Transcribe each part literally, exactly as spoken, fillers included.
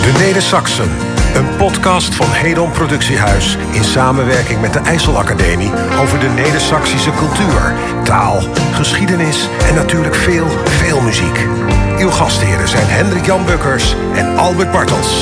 De Neder-Saxen, een podcast van Hedon Productiehuis in samenwerking met de IJsselacademie over de Neder-Saxische cultuur, taal, geschiedenis en natuurlijk veel, veel muziek. Uw gastheren zijn Hendrik Jan Bukkers en Albert Bartels.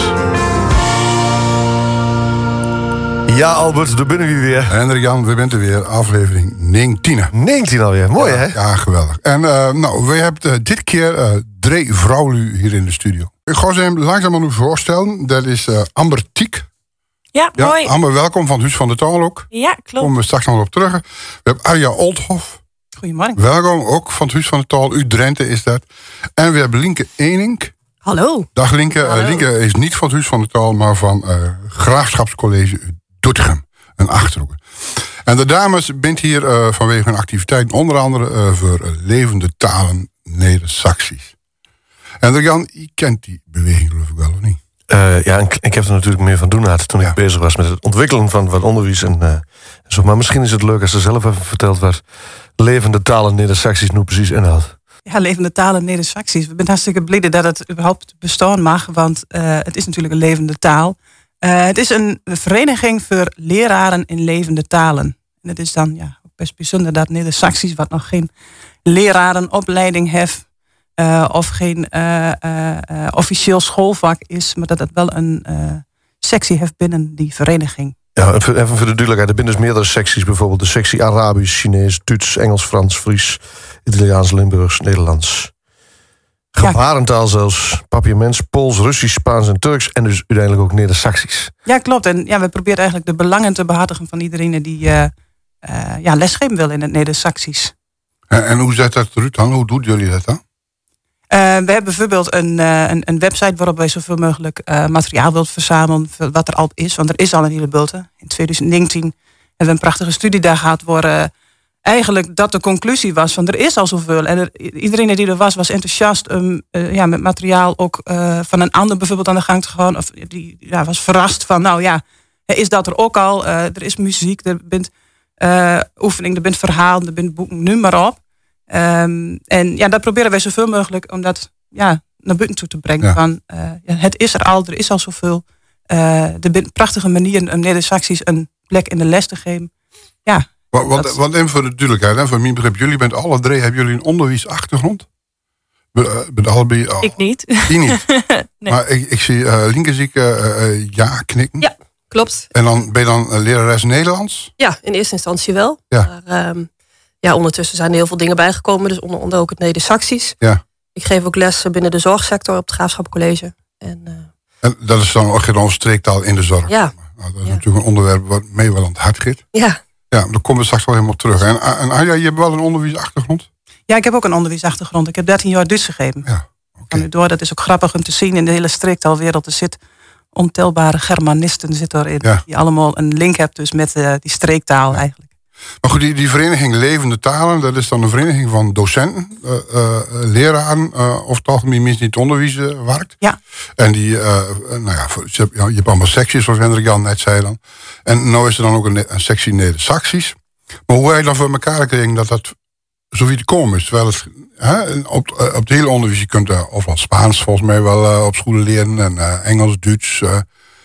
Ja, Albert, daar binnen we weer. Hendrik Jan, we bent er weer. Aflevering negentien. negentien alweer, mooi ja, hè? Ja, geweldig. En uh, nou, we hebben uh, dit keer uh, drie vrouwen hier in de studio. Ik ga ze hem langzaam aan u voorstellen. Dat is uh, Amber Tiek. Ja, Ja, mooi. Amber, welkom van het Huis van de Taal ook. Ja, Daar klopt. komen we straks nog op terug. We hebben Arja Oldhoff. Goedemorgen. Welkom, ook van het Huis van de Taal. U Drenthe is dat. En we hebben Linke Enink. Hallo. Dag Linke. Uh, Hallo. Linke is niet van het Huis van de Taal, maar van uh, Graafschapscollege Doetinchem. Een Achterhoek. En de dames bent hier uh, vanwege hun activiteiten, onder andere uh, voor uh, levende talen Neder-Saxisch. En de Jan, je kent die beweging geloof ik wel, of niet? Uh, ja, ik, ik heb er natuurlijk meer van doen gehad toen Ja. ik bezig was met het ontwikkelen van wat onderwijs. En, uh, en zo. Maar misschien is het leuk als ze zelf even vertelt wat levende talen Neder-Saxisch nu precies inhoudt. Ja, levende talen Neder-Saxisch. We zijn hartstikke blij dat het überhaupt bestaan mag, want uh, het is natuurlijk een levende taal. Uh, het is een vereniging voor leraren in levende talen. En het is dan ja, ook best bijzonder dat Neder-Saxisch, wat nog geen lerarenopleiding heeft, uh, of geen uh, uh, uh, officieel schoolvak is, maar dat het wel een uh, sectie heeft binnen die vereniging. Ja, even voor de duidelijkheid, er zijn dus meerdere secties. Bijvoorbeeld de sectie Arabisch, Chinees, Duits, Engels, Frans, Fries, Italiaans, Limburgs, Nederlands. Gebarentaal zelfs, papiaments, Pools, Russisch, Spaans en Turks. En dus uiteindelijk ook Neder-Saxisch. Ja, klopt. En ja, we proberen eigenlijk de belangen te behartigen van iedereen die uh, uh, ja, lesgeven wil in het Neder-Saxisch. En, en hoe zet dat eruit dan? Hoe doen jullie dat dan? Uh, we hebben bijvoorbeeld een, uh, een, een website waarop wij zoveel mogelijk uh, materiaal wilt verzamelen voor wat er al is. Want er is al een hele bult. In twintig negentien hebben we een prachtige studiedag gehad waar uh, eigenlijk dat de conclusie was van er is al zoveel. En er, iedereen die er was, was enthousiast om uh, ja, met materiaal ook uh, van een ander bijvoorbeeld aan de gang te gaan. Of die ja, was verrast van nou ja, is dat er ook al. Uh, er is muziek, er bent uh, oefening, er bent verhaal, er bent boeken, noem maar op. Um, en ja, dat proberen wij zoveel mogelijk om dat ja, naar buiten toe te brengen. Ja. Van, uh, ja, het is er al, er is al zoveel. Uh, er zijn prachtige manieren om Neder-Saxisch een plek in de les te geven. Ja. Want, want, Dat- want even voor de duidelijkheid, hè, voor mijn begrip, jullie bent alle drie, hebben jullie een onderwijsachtergrond? Be, uh, ben allebei, oh, Ik niet. Die niet. Nee. Maar ik, ik zie uh, Linke zie ik, uh, uh, ja knikken. Ja. Klopt. En dan ben je dan uh, lerares Nederlands? Ja, in eerste instantie wel. Ja. Maar um, ja, ondertussen zijn er heel veel dingen bijgekomen. Dus onder andere ook het Neder-Saxisch. Ja. Ik geef ook lessen binnen de zorgsector op het Graafschapscollege. En uh, En dat is dan ook geen streektaal in de zorg. ja, Nou, dat is Ja. natuurlijk een onderwerp wat mee wel aan het hart gaat. ja. Ja, daar komen we straks wel helemaal terug. En, en Anja, je hebt wel een onderwijsachtergrond? ja, ik heb ook een onderwijsachtergrond. Ik heb dertien jaar Duits gegeven. Ja, oké. En door, dat is ook grappig om te zien in de hele streektaalwereld. Er zit ontelbare Germanisten zit erin. Ja. Die allemaal een link hebben dus met uh, die streektaal eigenlijk. Maar goed, die, die vereniging Levende Talen, dat is dan een vereniging van docenten, uh, uh, leraren, uh, of toch meer mensen die het onderwijs uh, werkt. Ja. En En die, uh, nou ja, voor- je hebt, ja, je hebt allemaal secties, zoals Hendrik Jan net zei dan. En nou is er dan ook een, een sectie Neder-Saxisch. Maar hoe hij dan voor elkaar gekregen dat dat zo wie te komen is. Terwijl het hè, op, uh, op het hele onderwijs, je kunt uh, ofwel Spaans volgens mij wel uh, op scholen leren. En uh, Engels, Duits. Uh,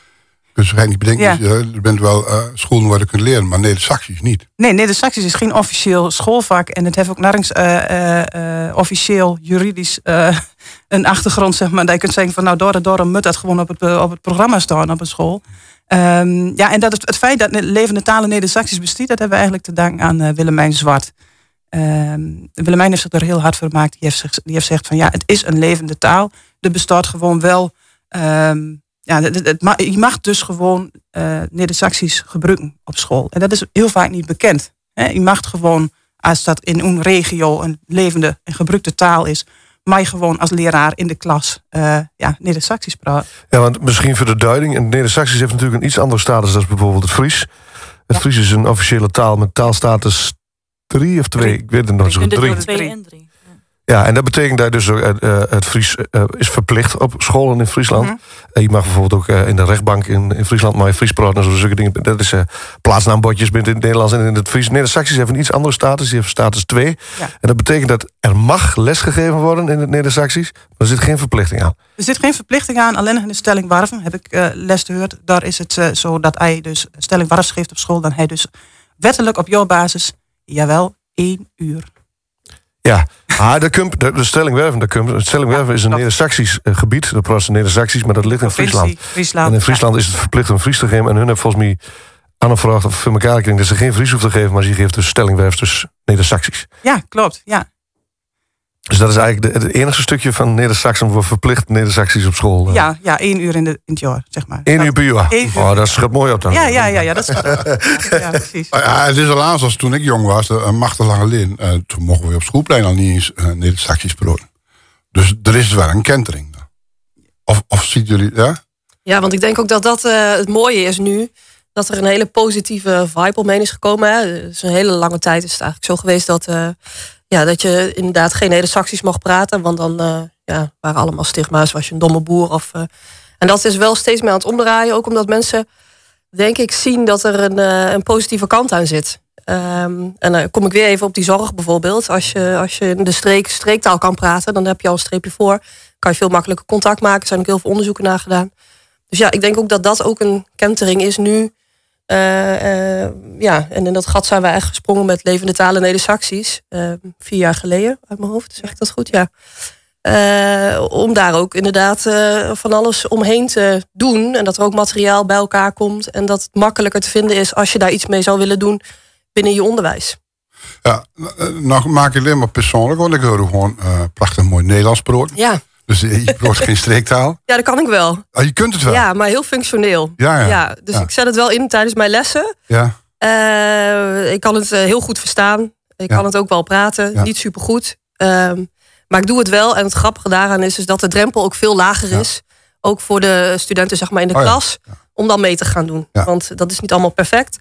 dus je niet bedenken, Ja. je, er bent wel uh, scholen waar je kunt leren, maar Neder-Saxisch niet. Nee, Neder-Saxisch is geen officieel schoolvak. En het heeft ook nergens uh, uh, uh, officieel juridisch uh, een achtergrond, zeg maar. Dat je kunt zeggen van nou, door en door moet dat gewoon op het, uh, op het programma staan op een school. Um, ja, en dat het, het feit dat levende talen Neder-Saxisch bestaat, dat hebben we eigenlijk te danken aan uh, Willemijn Zwart. Um, Willemijn heeft zich er heel hard voor gemaakt. Die heeft, zich, die heeft gezegd van ja, het is een levende taal. Er bestaat gewoon wel. Um, ja, het, het, het, je mag dus gewoon uh, Neder-Saxisch gebruiken op school. En dat is heel vaak niet bekend. Hè? Je mag gewoon, als dat in een regio een levende en gebruikte taal is, mag je gewoon als leraar in de klas uh, ja, Neder-Saxisch praten. Ja, want misschien voor de duiding. Het Neder-Saxisch heeft natuurlijk een iets andere status dan bijvoorbeeld het Fries. Het Ja. Fries is een officiële taal met taalstatus drie of twee. Drie. Ik weet het nog zo goed. Drie. Drie. Twee en drie. Ja. Ja, en dat betekent dat dus uh, het Fries uh, is verplicht op scholen in Friesland. Mm-hmm. Uh, je mag bijvoorbeeld ook uh, in de rechtbank in, in Friesland maar je Fries praten en zo zulke dingen. Dat is uh, plaatsnaambordjes binnen in het Nederlands en in het Fries. Neder-Saxisch heeft een iets andere status. Die heeft status twee. Ja. En dat betekent dat er mag lesgegeven worden in het Neder-Saxisch. Maar er zit geen verplichting aan. Er zit geen verplichting aan. Alleen in de Stelling Warven heb ik uh, les gehoord. Daar is het uh, zo dat hij dus Stelling Warfs geeft op school. Dan hij dus wettelijk op jouw basis, jawel, één uur. Ja, ah, de, kump, de, de Stellingwerven, de kump, Stellingwerven ja, is een Neder-Saxisch uh, gebied. Dat praat Neder-Saxisch, maar dat ligt in Friesland. Friesland. En in Friesland ja. is het verplicht een Fries te geven. En hun hebben volgens mij aangevraagd of voor elkaar kring dat ze geen Fries hoeven te geven, maar ze geeft dus Stellingwerf, dus Neder-Saxisch. Ja, klopt. Ja. Dus dat is eigenlijk het enige stukje van Neder-Saxen voor verplicht Neder-Saxisch op school. Uh. Ja, ja, één uur in, de, in het jaar, zeg maar. Eén uur per jaar? Uur. Oh, dat schudt mooi op dan. Ja, ja, ja, ja dat is ja, ja, precies. Ja, het is al laatst als toen ik jong was, een machtig lang geleden. Uh, toen mochten we op schoolplein al niet eens uh, Neder-Saxisch praten. Dus er is wel een kentering. Of, of ziet jullie, ja? Ja, want ik denk ook dat dat uh, het mooie is nu. Dat er een hele positieve vibe omheen is gekomen. Hè. Dus een hele lange tijd is het eigenlijk zo geweest dat... Uh, Ja, dat je inderdaad geen Neder-Saxisch mocht praten. Want dan uh, ja, waren allemaal stigma's. Was je een domme boer. Of, uh, en dat is wel steeds meer aan het omdraaien. Ook omdat mensen, denk ik, zien dat er een, uh, een positieve kant aan zit. Um, en dan kom ik weer even op die zorg bijvoorbeeld. Als je, als je in de streek, streektaal kan praten, dan heb je al een streepje voor. Kan je veel makkelijker contact maken. Er zijn ook heel veel onderzoeken naar gedaan. Dus ja, ik denk ook dat dat ook een kentering is nu. Uh, uh, ja, en in dat gat zijn we eigenlijk gesprongen met levende talen Neder-Saxisch. Uh, vier jaar geleden, uit mijn hoofd, zeg ik dat goed? Ja. Uh, om daar ook inderdaad uh, van alles omheen te doen. En dat er ook materiaal bij elkaar komt. En dat het makkelijker te vinden is als je daar iets mee zou willen doen binnen je onderwijs. Ja, nou maak ik alleen maar persoonlijk, want ik hoor gewoon uh, prachtig mooi Nederlands praten. Ja. Dus je praat geen streektaal. Ja, dat kan ik wel. Oh, je kunt het wel? Ja, maar heel functioneel. Ja, ja. ja dus ja. ik zet het wel in tijdens mijn lessen. Ja. Uh, ik kan het uh, heel goed verstaan. Ik ja. kan het ook wel praten. Ja. Niet supergoed. Um, maar ik doe het wel. En het grappige daaraan is, is dat de drempel ook veel lager ja. is. Ook voor de studenten zeg maar, in de oh, klas. Ja. Ja. Om dan mee te gaan doen. Ja. Want dat is niet allemaal perfect.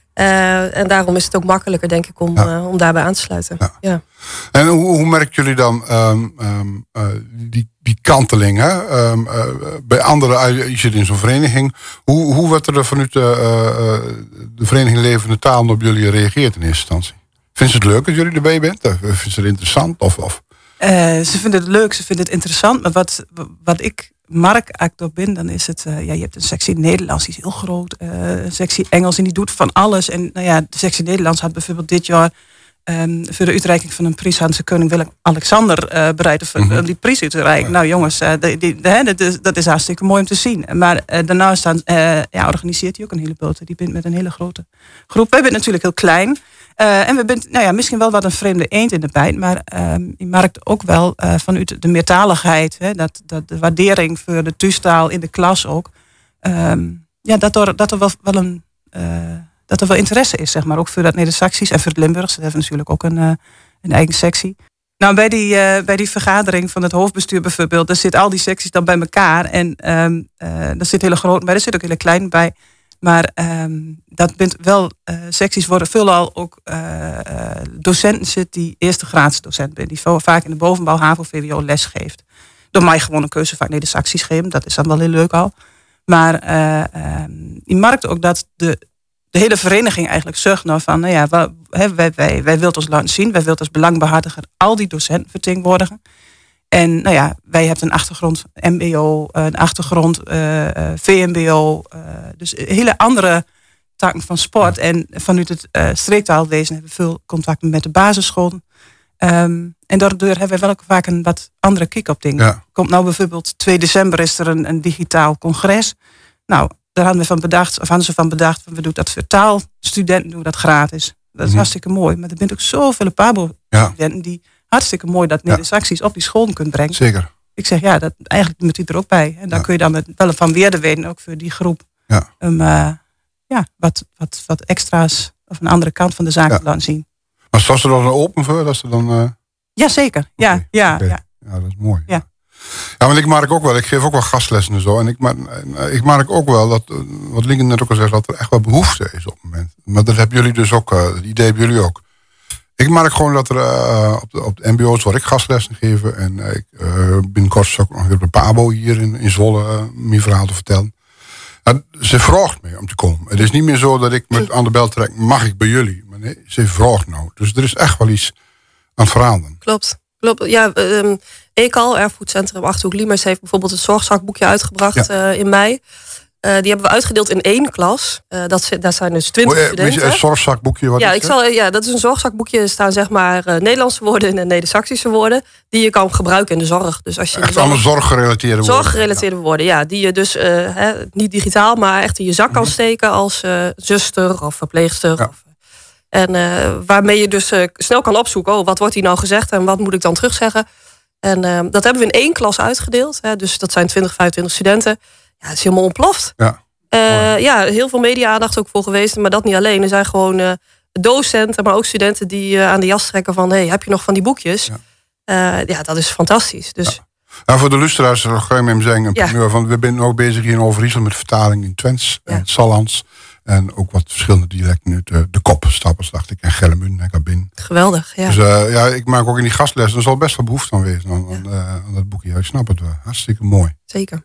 Uh, en daarom is het ook makkelijker, denk ik, om, ja. uh, om daarbij aan te sluiten. Ja. Ja. En hoe, hoe merken jullie dan um, um, uh, die, die kanteling? Hè? Um, uh, bij anderen, je zit in zo'n vereniging. Hoe, hoe werd er vanuit de, uh, de Vereniging Levende Talen op jullie gereageerd in eerste instantie? Vinden ze het leuk dat jullie erbij bent? Vinden ze het interessant? Of, of? Uh, ze vinden het leuk, ze vinden het interessant. Maar wat, wat ik mark actor ben, dan is het... Uh, ja, je hebt een sectie Nederlands, die is heel groot. Uh, een sectie Engels, en die doet van alles. En nou ja, de sectie Nederlands had bijvoorbeeld dit jaar... Um, voor de uitreiking van een prijs hadden ze koning Willem-Alexander uh, bereid om mm-hmm. die prijs uit te reiken. Ja. Nou jongens, uh, die, die, die, dat, is, dat is hartstikke mooi om te zien. Maar uh, daarnaast dan, uh, ja, organiseert hij ook een hele boot. Die bent met een hele grote groep. Wij zijn natuurlijk heel klein. Uh, en we zijn nou ja, misschien wel wat een vreemde eend in de bijt. Maar um, je merkt ook wel uh, vanuit de meertaligheid. Hè, dat, dat de waardering voor de thuistaal in de klas ook. Um, ja, dat er, dat er wel, wel een... Uh, dat er wel interesse is, zeg maar, ook voor dat Neder-Saxisch en voor het Limburgs. Dat hebben natuurlijk ook een, uh, een eigen sectie. Nou, bij die, uh, bij die vergadering van het hoofdbestuur bijvoorbeeld, daar zitten al die secties dan bij elkaar. En um, uh, daar zit hele groot bij, er zit ook hele klein bij. Maar um, dat bent wel uh, secties worden veelal ook uh, uh, docenten zit die eerste graads docent zijn, die vaak in de bovenbouw H A V O V W O les geeft. Door mij gewoon een keuzevak Neder-Saxisch geven, dat is dan wel heel leuk al. Maar uh, um, je merkt ook dat de De hele vereniging eigenlijk zorgt nou van, nou ja, wij, wij, wij, wij willen ons laten zien, wij willen als belangbehartiger al die docenten vertegenwoordigen. En nou ja, wij hebben een achtergrond M B O, een achtergrond uh, V M B O, uh, dus hele andere takken van sport. Ja. En vanuit het uh, streektaalwezen hebben we veel contacten met de basisschool. Um, en daardoor hebben we wel vaak een wat andere kijk op dingen. Ja. Komt nou bijvoorbeeld twee december is er een, een digitaal congres. Nou, daar hadden we van bedacht, of hadden ze van bedacht, we doen dat voor taalstudenten, doen dat gratis. Dat is mm-hmm. hartstikke mooi. Maar er zijn ook zoveel Pabo-studenten ja. die hartstikke mooi dat Neder-Saxisch ja. op die school kunnen brengen. Zeker. Ik zeg, ja, dat, eigenlijk moet hij er ook bij. En dan ja. kun je dan met wel van weerde weten, ook voor die groep, ja. um, uh, ja, wat, wat, wat extra's of een andere kant van de zaak ja. te laten zien. Maar was er dan open voor? Dat ze dan, uh... Ja, zeker. Ja, okay. ja, okay. ja. ja, dat is mooi. Ja. Ja, want ik merk ook wel, ik geef ook wel gastlessen en zo. En ik merk, ik merk ook wel dat, wat Linken net ook al zegt, dat er echt wel behoefte is op het moment. Maar dat hebben jullie dus ook, het idee hebben jullie ook. Ik merk gewoon dat er uh, op, de, op de mbo's waar ik gastlessen geven. En uh, ik uh, binnenkort ook nog weer op de Pabo hier in, in Zwolle uh, mijn verhaal te vertellen. Uh, ze vraagt me om te komen. Het is niet meer zo dat ik met aan de bel trek, mag ik bij jullie? Maar nee, ze vraagt nou. Dus er is echt wel iets aan het veranderen. Klopt. Klopt. Ja, um, E K A L, Erfgoedcentrum Achterhoek Liemers, heeft bijvoorbeeld het zorgzakboekje uitgebracht ja. uh, in mei. Uh, die hebben we uitgedeeld in één klas. Uh, dat, daar zijn dus twintig oh, studenten. Een zorgzakboekje? Wat ja, is ik zal, ja, dat is een zorgzakboekje. Er staan zeg maar uh, Nederlandse woorden en Neder-Saxische woorden. Die je kan gebruiken in de zorg. Dus als je echt allemaal zorggerelateerde woorden. Zorggerelateerde ja. woorden, ja. Die je dus uh, he, niet digitaal, maar echt in je zak kan steken als uh, zuster of verpleegster. Ja. Of, en uh, waarmee je dus uh, snel kan opzoeken. Oh, wat wordt hier nou gezegd en wat moet ik dan terugzeggen? En uh, dat hebben we in één klas uitgedeeld. Hè, dus dat zijn twintig, vijfentwintig studenten. Ja, het is helemaal ontploft. Ja, uh, ja heel veel media-aandacht ook voor geweest. Maar dat niet alleen. Er zijn gewoon uh, docenten, maar ook studenten die uh, aan de jas trekken van... hey, heb je nog van die boekjes? Ja, uh, ja dat is fantastisch. Dus... Ja. Nou, voor de luisteraars ga je met hem zeggen... Ja. Van, we zijn ook bezig hier in Overijssel met vertaling in Twents ja. en Sallands. En ook wat verschillende dialecten uit de, de kop stappers, dacht ik. En Gellemun en Kabin. Geweldig, ja. Dus uh, ja, ik maak ook in die gastlessen... er zal best wel behoefte aan wezen aan, ja. aan, uh, aan dat boekje. Ik snap het wel. Hartstikke mooi. Zeker.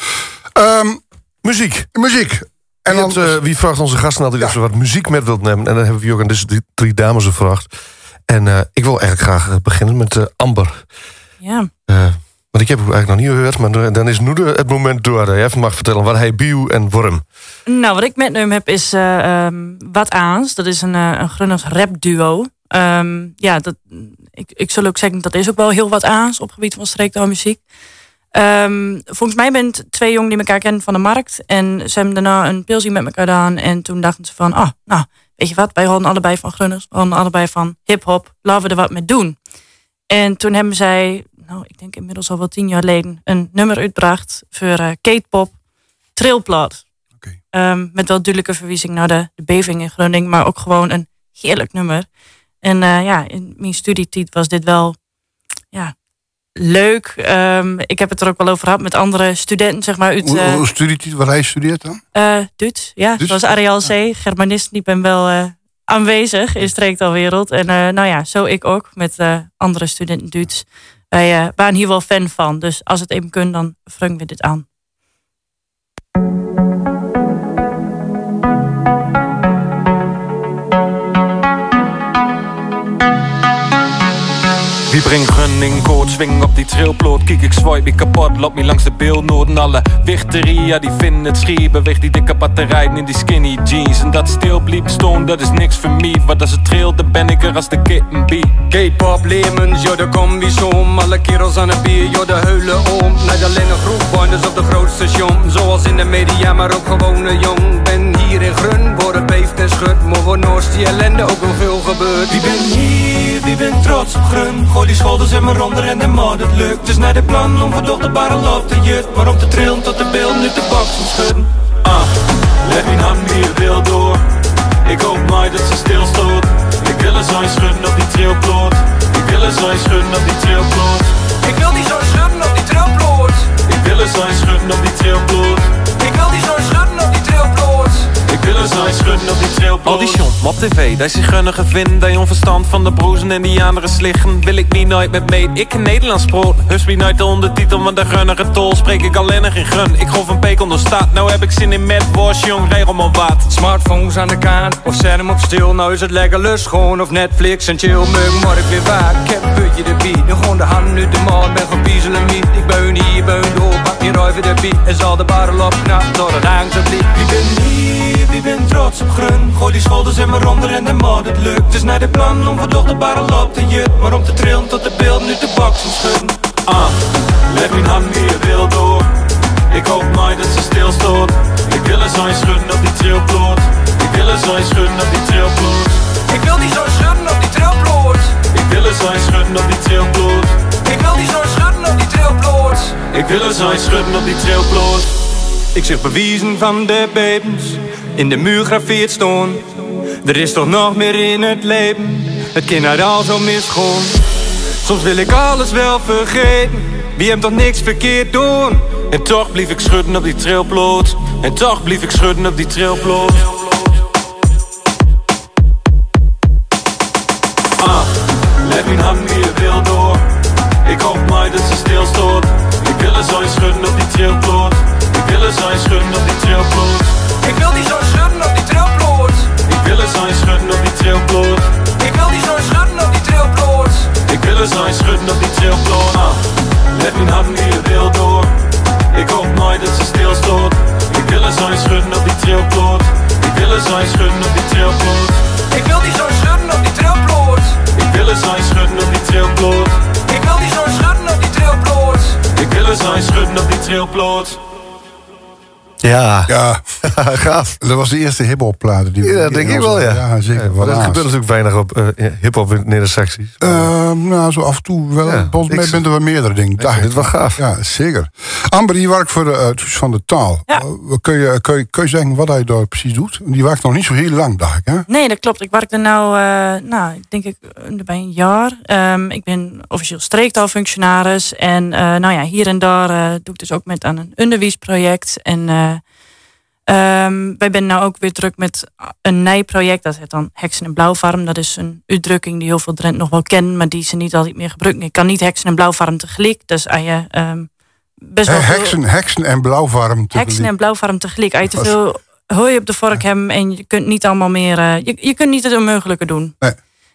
Um, muziek. Muziek. En dan, uh, wie vraagt onze gasten altijd ja. of ze wat muziek met wilt nemen? En dan hebben we ook aan deze drie, drie dames gevraagd. En uh, ik wil eigenlijk graag beginnen met uh, Amber. Ja. Uh, want ik heb het eigenlijk nog niet gehoord, maar dan is nu de, het moment door dat je even mag vertellen waar hij bio en waarom. Nou, wat ik metneem heb is uh, um, Wat Aans. Dat is een, uh, een Grunners rap duo. Um, ja, dat, ik, ik zal ook zeggen, dat is ook wel heel wat Aans op het gebied van streektaalmuziek. Um, volgens mij ben het twee jongen die elkaar kennen van de markt. En ze hebben daarna een pilsie met elkaar gedaan. En toen dachten ze van, ah, nou, weet je wat? Wij hadden allebei van Grunners. We hadden allebei van hip-hop. Laten we er wat mee doen. En toen hebben zij, nou, ik denk inmiddels al wel tien jaar geleden... een nummer uitgebracht voor uh, K-pop Trilplaat. Okay. Um, met wel duidelijke verwijzing naar de, de beving in Groningen. Maar ook gewoon een heerlijk nummer. En uh, ja, in mijn studietijd was dit wel... ja. Leuk. Um, ik heb het er ook wel over gehad met andere studenten, zeg maar. Uit, uh, Hoe studiet waar hij studeert dan? Uh, Duits, ja. Duits? Zoals Ariel C. Germanist, die ben wel uh, aanwezig in streektaalwereld. En uh, nou ja, zo ik ook met uh, andere studenten Duits. Wij uh, waren hier wel fan van. Dus als het even kunt, dan vrangen we dit aan. Wie brengt gunning, koord, swing op die trilploot. Kijk, ik swipe, ik kapot, loop me langs de beeldnoten. Alle wichteria, die vinden het schier. Beweegt die dikke batterijen in die skinny jeans. En dat stil bliep staan, dat is niks voor mij. Want als het trilde, ben ik er als de kitten bie. K-pop, lemons, joh, de combi som. Alle kerels aan het bier, joh, de huilen om. Naar de Lenne groepbanders op de grootste station. Zoals in de media, maar ook gewone jong. Ben hier in Grun, worden beeft en schud. Maar voor Noors die ellende ook wel veel gebeurt. Wie ben hier, wie ben trots op Grun. Gooi die schouders in mijn ronder en de mod, het lukt. Dus naar de plan om verdocht de barrel op te jut. Maar om te trillen tot de beeld nu de box moet schudden. Ah, leg mijn hand hier wil door. Ik hoop maar dat ze stilstoot. Ik wil eens aan schudden op die trilploot. Ik wil eens aan schudden op die trilploot. Ik wil niet zo schudden op die trilploot. Ik wil eens aan schudden op die trilploot. Ik wil niet zo schudden op die trilploot. Ik wil eens aan schudden op die trilploot. Al die shon op tv, dat is gunnige vind. Dat je onverstand van de broezen en die anderen slichten. Wil ik niet nooit met mee, ik in Nederlands sproot. Hus me nooit de ondertitel, want de gunnige tol spreek ik alleen nog in gun. Ik golf een peek onder staat, nou heb ik zin in met worst, jong, regel maar wat. Smartphones aan de kant, of zet hem op stil. Nou is het lekker lust, gewoon of Netflix en chill. Mug, maar ik weer vaak, ik heb een putje de beat. Nu gewoon de hand nu de maat, ben van piezelen niet. Ik beun hier, beun door, pak hier over de beat. En zal de barrel op knap, tot het hangt op liep. Wie ben hier, wie ben trots op Grun. Gooi die schouders in mijn ronder en de mod, het lukt. Dus naar de plan om verdocht de barrel op te jut. Maar om te trillen tot de beeld nu de box moet schudden. Ah, leg mijn hand hier wil door. Ik hoop maar dat ze stilstoot. Ik wil eens aan schudden op die trilploot. Ik wil eens aan schudden op die trilploot. Ik wil niet zo schudden op die trilploot. Ik wil eens aan schudden op die trilploot. Ik wil niet zo schudden op die trilploot. Ik wil eens aan schudden op die trilploot. Ik zeg bewijzen van de bevens, in de muur graveert staan. Er is toch nog meer in het leven, het kind uit al zo misgoon. Soms wil ik alles wel vergeten, wie hem toch niks verkeerd doen. En toch blief ik schudden op die trilploot. En toch blief ik schudden op die trilploot. Ah, mooi dat ze stilstoot. Ik wil er zo eens schudden op die trilploot. Ik wil er zo eens schudden op die trilploot. Ik wil die zo schudden op die trilploot. Ik wil er zo eens schudden op die trilploot. Ik wil die zo schudden op die trilploot. Ik wil er zo eens schudden op die trilploot. Ah, let mijn handen hier wil door. Ik hoop nooit dat ze stilstoot. Ik wil er zo eens schudden op die trilploot. Ik wil er zo eens schudden op die trilploot. Ik wil die zo schudden op die trilploot. Ik wil er zo eens schudden op die trilploot. Ik wil die zo schudden op die trilploot. Ik wil er zo eens schudden op die trilploot. Ja, Ja, gaaf. dat was de eerste hiphopplaat. die we- Ja, dat denk ik wel, ja. Ja, zeker. Ja, maar Wel er haast. gebeurt natuurlijk weinig op uh, hip-hop in Neder-Saxisch. Uh, nou, zo af en toe wel. Ja, Volgens mij ik- bent er wel meerdere dingen. Ik vind het wel gaaf. Ja, zeker. Amber, die werkt voor de, uh, het Huis van de Taal. Ja. Uh, kun, je, kun, je, kun je zeggen wat hij daar precies doet? Die werkt nog niet zo heel lang, dacht ik. Hè? Nee, dat klopt. Ik werk er nou, uh, nou ik denk ik, bij een jaar. Um, ik ben officieel streektaalfunctionaris. En uh, nou ja, hier en daar uh, doe ik dus ook met aan een onderwijsproject. En uh, um, wij zijn nou ook weer druk met een nijproject. Dat heet dan Heksen en Blauwvarm. Dat is een uitdrukking die heel veel Drent nog wel kennen, maar die ze niet altijd meer gebruiken. Ik kan niet heksen en blauwvarm tegelijk. Dus als je um, best wel He, veel- heksen, heksen en blauwvarm. Heksen en blauwvarm tegelijk. Als je te veel hooi op de vork hebben en je kunt niet allemaal meer. Uh, je, je kunt niet het onmogelijke doen. Nee.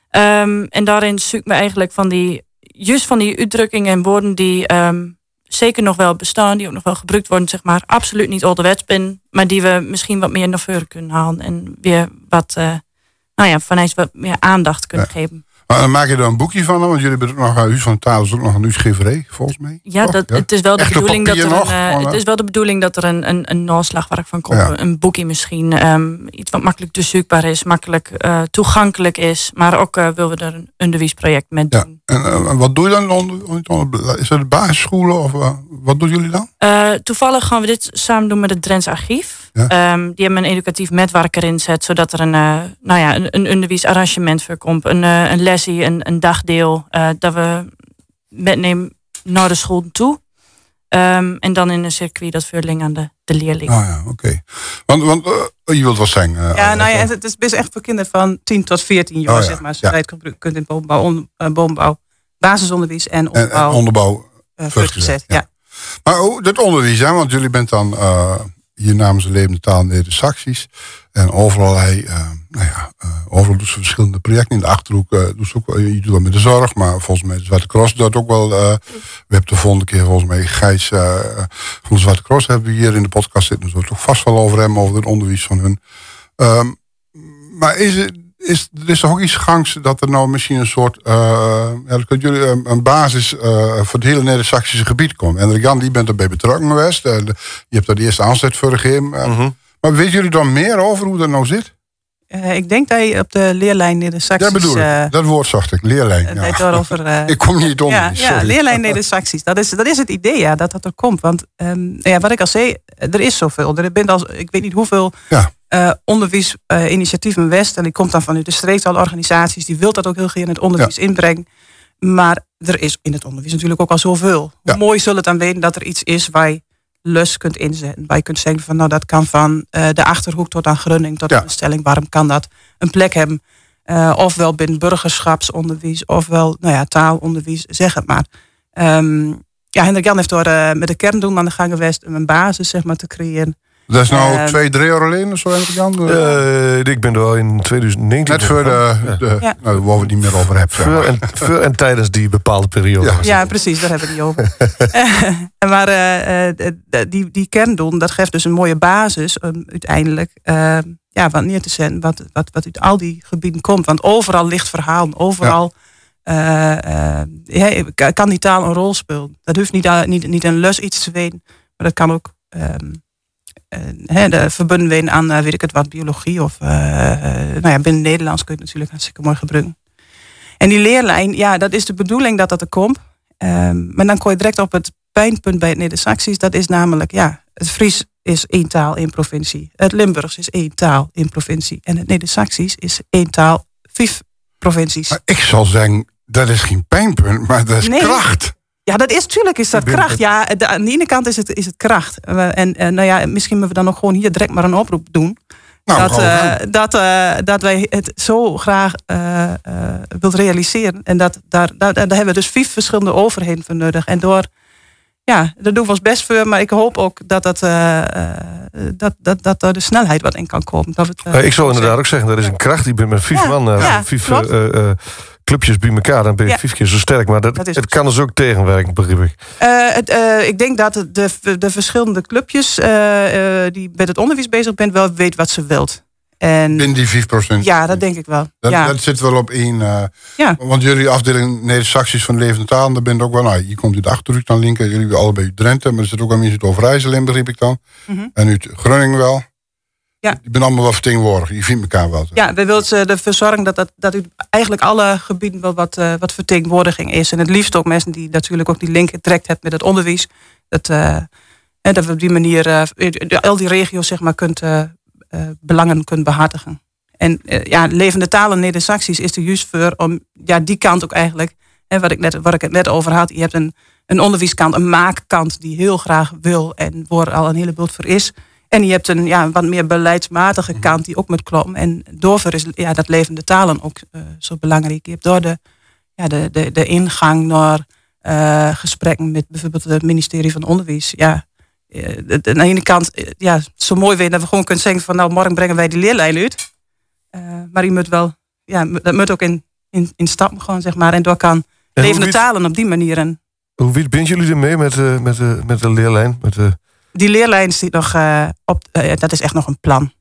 Um, en daarin zoek me eigenlijk van die. Juist van die uitdrukkingen en woorden die um, zeker nog wel bestaan, die ook nog wel gebruikt worden, zeg maar, absoluut niet ouderwets ben, maar die we misschien wat meer naar voren kunnen halen en weer wat, uh, nou ja, van eens wat meer aandacht kunnen Ja. geven. Maar dan maak je er een boekje van, want jullie hebben ook nog een Huis van de Taal, is ook nog een uitgeverij, volgens mij. Ja, Toch? dat, het is wel de Echt op bedoeling dat er papier een, nog, uh, gewoon, het hè? is wel de bedoeling dat er een, een, een naslagwerk van komt. Ja. Een boekje misschien. Um, iets wat makkelijk doorzoekbaar is, makkelijk uh, toegankelijk is. Maar ook uh, willen we er een onderwijsproject met Ja. doen. En uh, wat doe je dan? Onder, onder, is dat de basisscholen of uh, wat doen jullie dan? Uh, toevallig gaan we dit samen doen met het Drents Archief. Ja. Um, die hebben een educatief netwerk erin zet, zodat er een, uh, nou ja, een, een onderwijsarrangement voor komt. Een, uh, een lesje, een, een dagdeel. Uh, dat we metnemen naar de school toe. Um, en dan in een circuit dat verling aan de, de leerlingen. Ah ja, oké. Okay. Want, want uh, je wilt wat zeggen. Uh, Ja, nou ja, het, het is best echt voor kinderen van tien tot veertien jaar, Oh ja, zeg maar. ja. Zodat je het gebruik- kunt in bovenbouw, on, uh, bovenbouw, basisonderwijs en en, onderbouw, en onderbouw. uh, voortgezet, voortgezet. ja. Ja. Maar ook dat onderwijs, hè, want jullie bent dan uh, hier namens de levende taal Neder-Saxisch. En overal, uh, nou ja, uh, overal doen ze verschillende projecten. In de Achterhoek uh, doen ze ook, uh, je doet dat met de zorg, maar volgens mij de Zwarte Cross doet ook wel. Uh, we hebben de volgende keer volgens mij Gijs uh, van de Zwarte Cross hebben we hier in de podcast zitten. Dus we het toch vast wel over hem, over het onderwijs van hun. Um, maar is het, is, er is toch ook iets gangs dat er nou misschien een soort, uh, ja, dat kunt jullie een, een basis uh, voor het hele Neder-Saxische gebied komt. En Jan, die bent erbij betrokken geweest. Uh, de, je hebt daar de eerste aanzet voor gegeven. Uh, Mm-hmm. Maar weten jullie dan meer over hoe dat nou zit? Uh, ik denk dat je op de leerlijn Neder-Saxisch... Ja, bedoel ik. Uh, Dat woord zocht ik, leerlijn. uh, Ja. dat je daarover, uh, Ik kom niet om. ja, ja, sorry. leerlijn Neder-Saxisch. Dat is, dat is het idee, ja, dat dat er komt. Want um, ja, wat ik al zei, er is zoveel. Er bent al, ik weet niet hoeveel Ja. uh, onderwijsinitiatieven in West. En die komt dan vanuit de streektaalorganisaties. Die wil dat ook heel graag in het onderwijs inbrengen. Maar er is in het onderwijs natuurlijk ook al zoveel. Ja. Hoe mooi zullen het dan weten dat er iets is waar je lus kunt inzetten. Waar je kunt zeggen van nou dat kan van uh, de Achterhoek tot aan Grunning tot Ja. aan de stelling. Waarom kan dat een plek hebben? Uh, ofwel binnen burgerschapsonderwijs, ofwel nou ja, taalonderwijs, zeg het maar. Um, ja, Hendrik Jan heeft door uh, met de kerndoel aan de gang geweest om een basis zeg maar, te creëren. Dat is nou Uh, twee, drie jaar alleen of zo, Hendrik Jan? Uh, ik ben er wel in twintig negentien. Net voor de, Ja. de Ja. nou, waar we het niet meer over hebben. zeg Voor maar. en, voor en tijdens die bepaalde periode. Ja. Ja, precies, daar hebben we het niet over. uh, maar uh, uh, die, die kerndoel, dat geeft dus een mooie basis um, uiteindelijk uh, ja, wat neer te zetten, wat, wat, wat uit al die gebieden komt. Want overal ligt verhaal, overal uh, uh, ja, kan die taal een rol spelen. Dat hoeft niet, uh, niet, niet een lus iets te weten, maar dat kan ook um, uh, de, verbonden zijn aan, uh, weet ik het wat, biologie of uh, uh, nou ja, binnen Nederlands kun je het natuurlijk hartstikke mooi gebruiken. En die leerlijn, ja, dat is de bedoeling dat dat er komt. Um, maar dan kom je direct op het pijnpunt bij het Neder-Saxisch. Dat is namelijk, ja, het Fries is één taal in provincie. Het Limburgs is één taal in provincie. En het Neder-Saxisch is één taal, vijf provincies. Maar ik zal zeggen, dat is geen pijnpunt, maar dat is Nee. kracht. Ja, dat is natuurlijk is dat Ik ben- kracht. Ja, de, aan de ene kant is het, is het kracht. Uh, en uh, nou ja, misschien moeten we dan ook gewoon hier direct maar een oproep doen. Nou, dat, uh, uh, dat, uh, dat wij het zo graag uh, uh, wilt realiseren. En dat, daar, daar, daar hebben we dus vijf verschillende overheden voor nodig. En door, ja, daar doen we ons best voor. Maar ik hoop ook dat, dat, uh, uh, dat, dat, dat er de snelheid wat in kan komen. Dat het, uh, uh, ik zou inderdaad ook zeggen, dat is een kracht. Die bent met vijf ja, man, uh, ja, vijf uh, uh, clubjes bij elkaar. Dan ben je ja. vijf keer zo sterk. Maar dat, dat het kan dus ook tegenwerken, begrijp ik. Uh, het, uh, ik denk dat de, de verschillende clubjes uh, uh, die met het onderwijs bezig zijn, wel weet wat ze wilt. En binnen die vijf procent. Ja, dat denk ik wel. Dat, ja. dat zit wel op één. Uh, ja. Want jullie afdeling Neder-Saxisch van Levende Talen, daar bent ook wel. Nou, hier komt uit Achterhoek dan linker. Jullie hebben allebei Drenthe, maar er zit ook al mensen uit Overijssel in, begreep ik dan. Mm-hmm. En uit Groningen wel. Ja. Die ben allemaal wel vertegenwoordigd. Je vindt elkaar wel. Ja, wij willen ervoor zorgen dat, dat, dat u eigenlijk alle gebieden wel wat, uh, wat vertegenwoordiging is. En het liefst ook mensen die natuurlijk ook die link direct hebben met het onderwijs. Dat, uh, en dat we op die manier uh, al die regio's zeg maar kunt, uh, uh, belangen kunt behartigen. En uh, ja, Levende Talen Neder-Saxisch is er juist voor om ja, die kant ook eigenlijk, hè, wat ik net, waar ik het net over had. Je hebt een, een onderwijskant, een maakkant die heel graag wil en waar al een heleboel voor is. En je hebt een ja, wat meer beleidsmatige kant die ook moet kloppen. En daarvoor is ja, dat Levende Talen ook uh, zo belangrijk. Je hebt door de, ja, de, de, de ingang naar uh, gesprekken met bijvoorbeeld het ministerie van Onderwijs. Ja, uh, de, de, aan de ene kant, uh, ja, zo mooi weer dat we gewoon kunnen zeggen van nou, morgen brengen wij die leerlijn uit. Uh, maar je moet wel, ja, dat moet ook in, in, in stappen gewoon, zeg maar. En door kan en Levende wiet, Talen op die manier. En, hoe wiet binden jullie ermee met, uh, met, uh, met de leerlijn? Met de... Die leerlijn zit nog uh, op, uh, dat is echt nog een plan.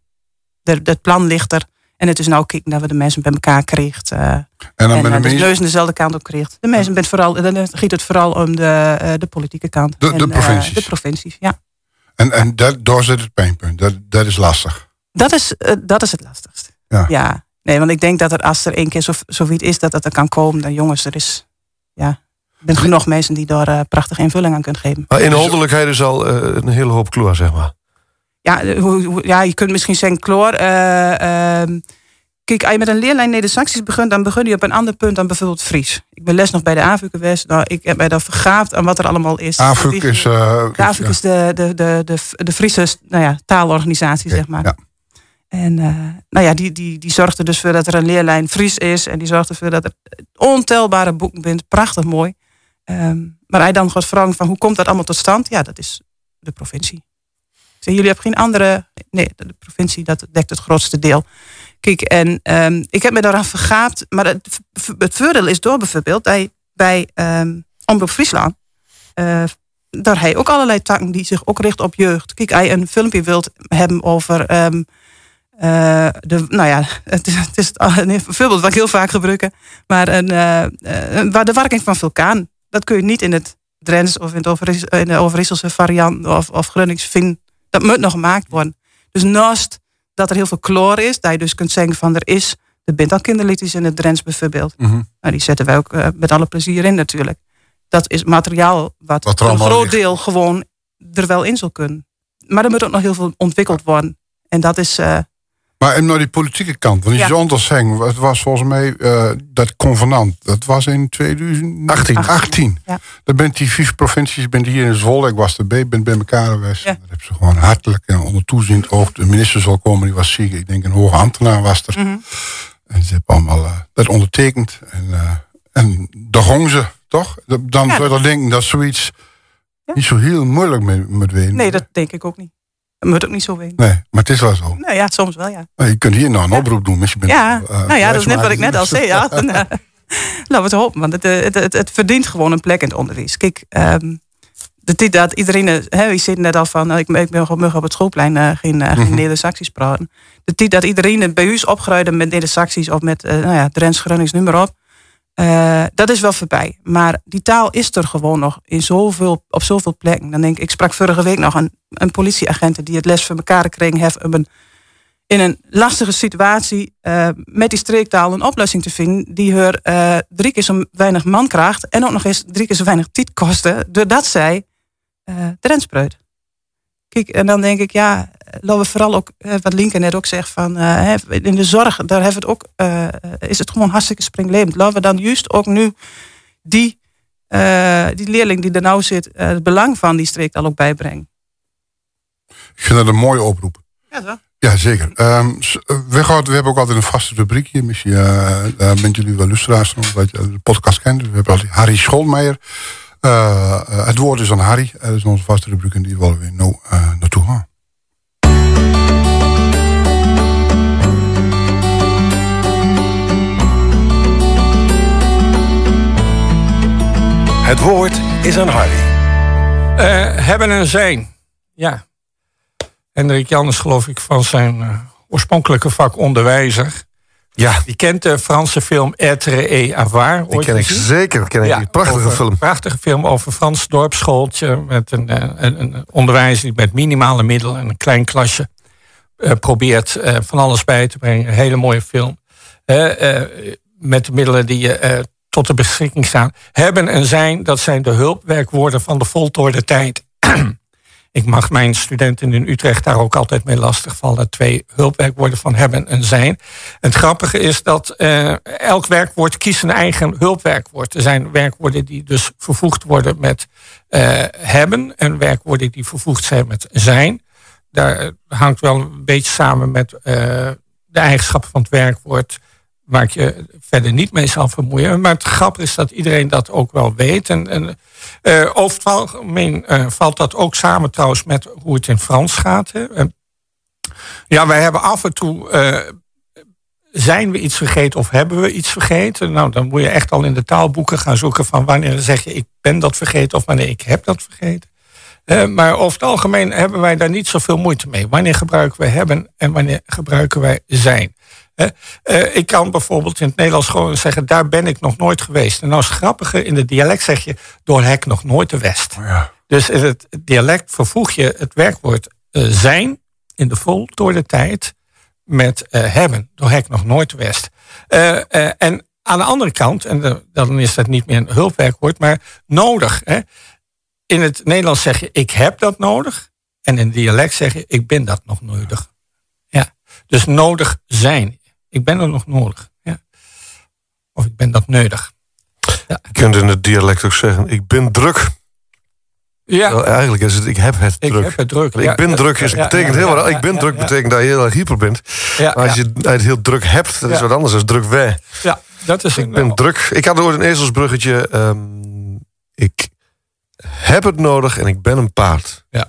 Het plan ligt er. En het is nou kijken dat we de mensen bij elkaar krijgen. Uh, en dan en, uh, de neus aan dezelfde kant op krijgt. De mensen bent vooral, dan giet het vooral om de, uh, de politieke kant. De, de en, provincies. Uh, de provincies, ja. En, en dat, daar zit het pijnpunt. Dat, dat is lastig. Dat is, uh, dat is het lastigste. Ja. ja. Nee, want ik denk dat er als er één keer zo, zoiets is dat het er kan komen, dan jongens, er is. Ja. Er zijn genoeg mensen die daar uh, prachtige invulling aan kunnen geven. Maar inhoudelijkheid is al uh, een hele hoop kloor, zeg maar. Ja, hoe, hoe, ja je kunt misschien zeggen kloor. Uh, uh, kijk, als je met een leerlijn Neder-Saxisch begint, dan begin je op een ander punt dan bijvoorbeeld Fries. Ik ben les nog bij de A V U geweest. Nou, ik heb mij daar vergaapt aan wat er allemaal is. A V U is, uh, A V U is de, de, de, de, de Friese nou ja, taalorganisatie, okay, zeg maar. Ja. En uh, nou ja, die, die, die zorgt er dus voor dat er een leerlijn Fries is. En die zorgt ervoor dat er ontelbare boeken bent. Prachtig mooi. Um, maar hij dan gaat vragen van hoe komt dat allemaal tot stand? Ja, dat is de provincie. Zeg, jullie hebben geen andere. Nee, de provincie dat dekt het grootste deel. Kijk, en um, ik heb me daaraan vergaapt. Maar het, het voordeel is door bijvoorbeeld bij, bij um, Omroep Friesland. Uh, daar hij ook allerlei takken die zich ook richten op jeugd. Kijk, als je een filmpje wilt hebben over. Um, Uh, de, nou ja, het is, het is een voorbeeld wat ik heel vaak gebruik. Maar een, uh, uh, de werking van vulkaan. Dat kun je niet in het Drents of in, het Overis, in de Overijsselse variant of, of Gronings vinden. Dat moet nog gemaakt worden. Dus naast dat er heel veel chloor is, dat je dus kunt zeggen van er is, er bent al kinderliedjes in het Drents bijvoorbeeld. Mm-hmm. Nou, die zetten wij ook uh, met alle plezier in natuurlijk. Dat is materiaal wat, wat een groot ligt. Deel gewoon er wel in zal kunnen. Maar er moet ook nog heel veel ontwikkeld worden. En dat is. Uh, Maar en naar die politieke kant, want die ja. Zonders zeggen, het was volgens mij uh, dat convenant, dat was in twintig achttien. achttien. Ja. Dan bent die vijf provincies, bent hier in Zwolle, ik was erbij, ben bij elkaar geweest. Ja. Dat hebben ze gewoon hartelijk en onder toeziend oog. De minister zal komen, die was ziek, ik denk een hoge ambtenaar was er. Mm-hmm. En ze hebben allemaal uh, dat ondertekend. En, uh, en daar gongen ze, toch? Dan ja. zou je dan denken dat zoiets ja. niet zo heel moeilijk moet weten. Nee, dat denk ik ook niet. Dat moet ook niet zo weten. Nee, maar het is wel zo. Nou ja, soms wel, ja. Maar je kunt hier nou een ja. oproep doen. Je bent, ja, uh, nou ja, dat is net wat ik net al zei. Ja. Dan, uh, laten we het hopen, want het, het, het, het verdient gewoon een plek in het onderwijs. Kijk, um, de, dat iedereen, hè, je zit net al van, ik, ik ben gewoon op het schoolplein uh, geen, uh, mm-hmm. geen Neder-Saxisch praten. De tijd dat iedereen bij u opgroeide met Neder-Saxisch of met uh, nou ja, Drents, Gronings, noem maar op. Uh, dat is wel voorbij. Maar die taal is er gewoon nog in zoveel, op zoveel plekken. Dan denk ik, ik sprak vorige week nog een, een politieagent die het les voor elkaar kreeg heeft om een, in een lastige situatie uh, met die streektaal een oplossing te vinden die haar uh, drie keer zo weinig man krijgt en ook nog eens drie keer zo weinig tijd kostte doordat zij uh, Drents spreekt. Kijk, en dan denk ik, ja, laten we vooral ook, wat Linke net ook zegt, van uh, in de zorg, daar hebben we het ook, uh, is het gewoon hartstikke springlevend. Laten we dan juist ook nu die, uh, die leerling die er nou zit, uh, het belang van die streektaal ook bijbrengen. Ik vind dat een mooie oproep. Ja, zo. Ja, zeker. Um, we, gaan, we hebben ook altijd een vaste rubriek hier. Misschien uh, daar bent jullie wel luisteraars van, omdat je de podcast kent. We hebben altijd Harry Scholmeijer. Uh, uh, het woord is aan Harry. Dat is onze vaste rubriek en die willen we nou uh, naartoe gaan. Het woord is aan Harry. Uh, hebben en zijn. Ja. Hendrik Jan is geloof ik van zijn uh, oorspronkelijke vak onderwijzer. Ja. Die kent de Franse film Être et avoir. Die ken ik gezien? zeker. Ken ik Ja, die prachtige over, film. Prachtige film over Frans dorpsschooltje. Met een, een, een onderwijzer die met minimale middelen en een klein klasje uh, probeert uh, van alles bij te brengen. Een hele mooie film. Uh, uh, met de middelen die je uh, tot de beschikking staan. Hebben en zijn, dat zijn de hulpwerkwoorden van de voltooide tijd. Ik mag mijn studenten in Utrecht daar ook altijd mee lastigvallen. Twee hulpwerkwoorden van hebben en zijn. En het grappige is dat uh, elk werkwoord kiest een eigen hulpwerkwoord. Er zijn werkwoorden die dus vervoegd worden met uh, hebben. En werkwoorden die vervoegd zijn met zijn. Daar hangt wel een beetje samen met uh, de eigenschappen van het werkwoord, waar ik je verder niet mee zal vermoeien. Maar het grappige is dat iedereen dat ook wel weet. En, en uh, over het algemeen uh, valt dat ook samen trouwens met hoe het in Frans gaat. Hè. Uh, ja, wij hebben af en toe, uh, zijn we iets vergeten of hebben we iets vergeten? Nou, dan moet je echt al in de taalboeken gaan zoeken van wanneer zeg je ik ben dat vergeten of wanneer ik heb dat vergeten. Uh, maar over het algemeen hebben wij daar niet zoveel moeite mee. Wanneer gebruiken wij hebben en wanneer gebruiken wij zijn? Uh, uh, ik kan bijvoorbeeld in het Nederlands gewoon zeggen, daar ben ik nog nooit geweest. En nou is het grappige, in het dialect zeg je, door hek nog nooit de West. Oh ja. Dus in het dialect vervoeg je het werkwoord uh, zijn in de voltooide tijd met uh, hebben, door hek nog nooit de West. Uh, uh, en aan de andere kant, en de, dan is dat niet meer een hulpwerkwoord, maar nodig. Hè? In het Nederlands zeg je, ik heb dat nodig. En in het dialect zeg je, ik ben dat nog nodig. Ja. Dus nodig zijn. Ik ben er nog nodig. Ja. Of ik ben dat nodig. Ja. Je kunt in het dialect ook zeggen, ik ben druk. Ja. Wel, eigenlijk is het, ik heb het Ik druk. heb het druk. Ik Ja, ben ja, druk, is, ja, betekent ja, heel ja, wat. ja, Ik ben ja, druk ja. betekent dat je heel erg hyper bent. Ja, Maar als ja. je het heel druk hebt, dat is Ja. wat anders dan druk wij. Ja, dat is Ik een, ben druk. Ik had ooit een ezelsbruggetje. Um, ik heb het nodig en ik ben een paard. Ja.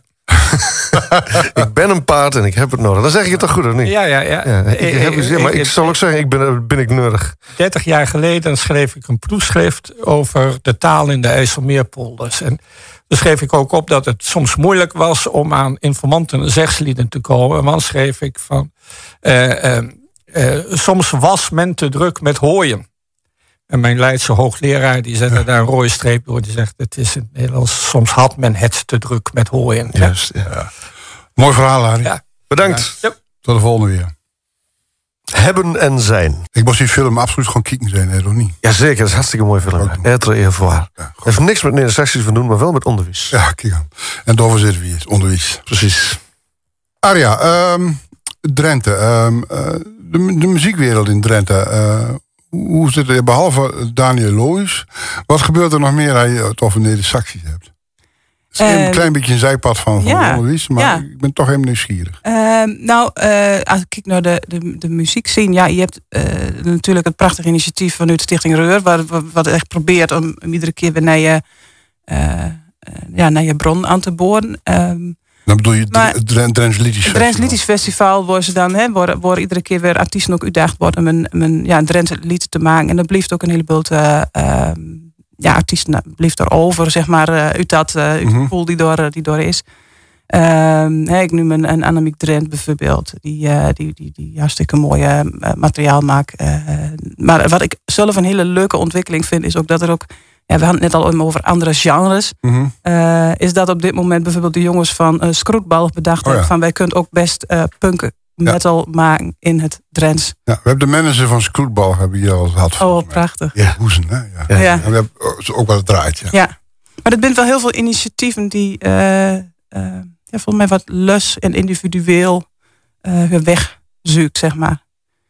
Ik ben een paard en ik heb het nodig. Dan zeg ik het toch goed of niet? Ja, ja, ja. Ja, ik, Eh, heb, eh, maar ik eh, zal ook zeggen, ik ben, ben ik neurig. dertig jaar geleden schreef ik een proefschrift over de taal in de IJsselmeerpolders. En daar schreef ik ook op dat het soms moeilijk was om aan informanten en zegslieden te komen. En dan schreef ik van, uh, uh, uh, soms was men te druk met hooien. En mijn Leidse hoogleraar die zette daar een rode streep door. Die zegt, het is in het Nederlands, soms had men het te druk met hooien. Juist, ja. Ja. Mooi verhaal, Harry. Ja. Bedankt. Ja. Tot de volgende weer. Hebben en zijn. Ik moest die film absoluut gewoon kijken zijn, hè, of niet? Jazeker, dat is hartstikke mooi film. Ook doen. Être et avoir. Ja, goed. Heeft niks met Nederlandse van doen, maar wel met onderwijs. Ja, kijk aan. En daarvoor zitten we hier, het onderwijs. Precies. Arja, um, Drenthe. Um, uh, de, de muziekwereld in Drenthe. Uh, hoe zit het, behalve Daniel Loos, wat gebeurt er nog meer als je het over Neder-Saxisch hebt? Het is een Uh, klein beetje een zijpad van, van ja, de onderwijs, maar ja. ik ben toch helemaal nieuwsgierig. Uh, nou, uh, als ik kijk naar de, de, de muziekscene, ja, je hebt uh, natuurlijk het prachtige initiatief vanuit Stichting Reur, waar, wat echt probeert om, om iedere keer weer naar je, uh, uh, ja, naar je bron aan te boren. Um, Dan bedoel je maar- het Drents Lytisch Festival. Het Drents Liedjes Festival worden ze dan, hè, worden, worden iedere keer weer artiesten ook uitdaagd worden om een, om een, ja, een Drents lied te maken. En dat blijft ook een heleboel uh, uh, ja, artiesten blijft erover, zeg maar, uh, uit dat uh, uit Mhm. de pool die door, die door is. Um, hè, ik noem een, een Annemiek Drent bijvoorbeeld, die, uh, die, die, die hartstikke mooie uh, materiaal maakt. Uh, maar wat ik zelf een hele leuke ontwikkeling vind, is ook dat er ook, ja, we hadden het net al over andere genres. Mhm. Uh, is dat op dit moment bijvoorbeeld de jongens van uh, Scroetbal bedacht Oh ja. hebben van wij kunnen ook best uh, punk metal maken in het Drents. Ja, we hebben de manager van Scroetbal hebben hier al gehad. Oh, volgens mij. prachtig. Ja, Hoezen, hè? Ja. Ja. Ja. En we hebben ook wel gedraaid, ja. Ja. Maar er zijn wel heel veel initiatieven die uh, uh, ja, volgens mij wat lus en individueel uh, hun weg zoekt, zeg maar.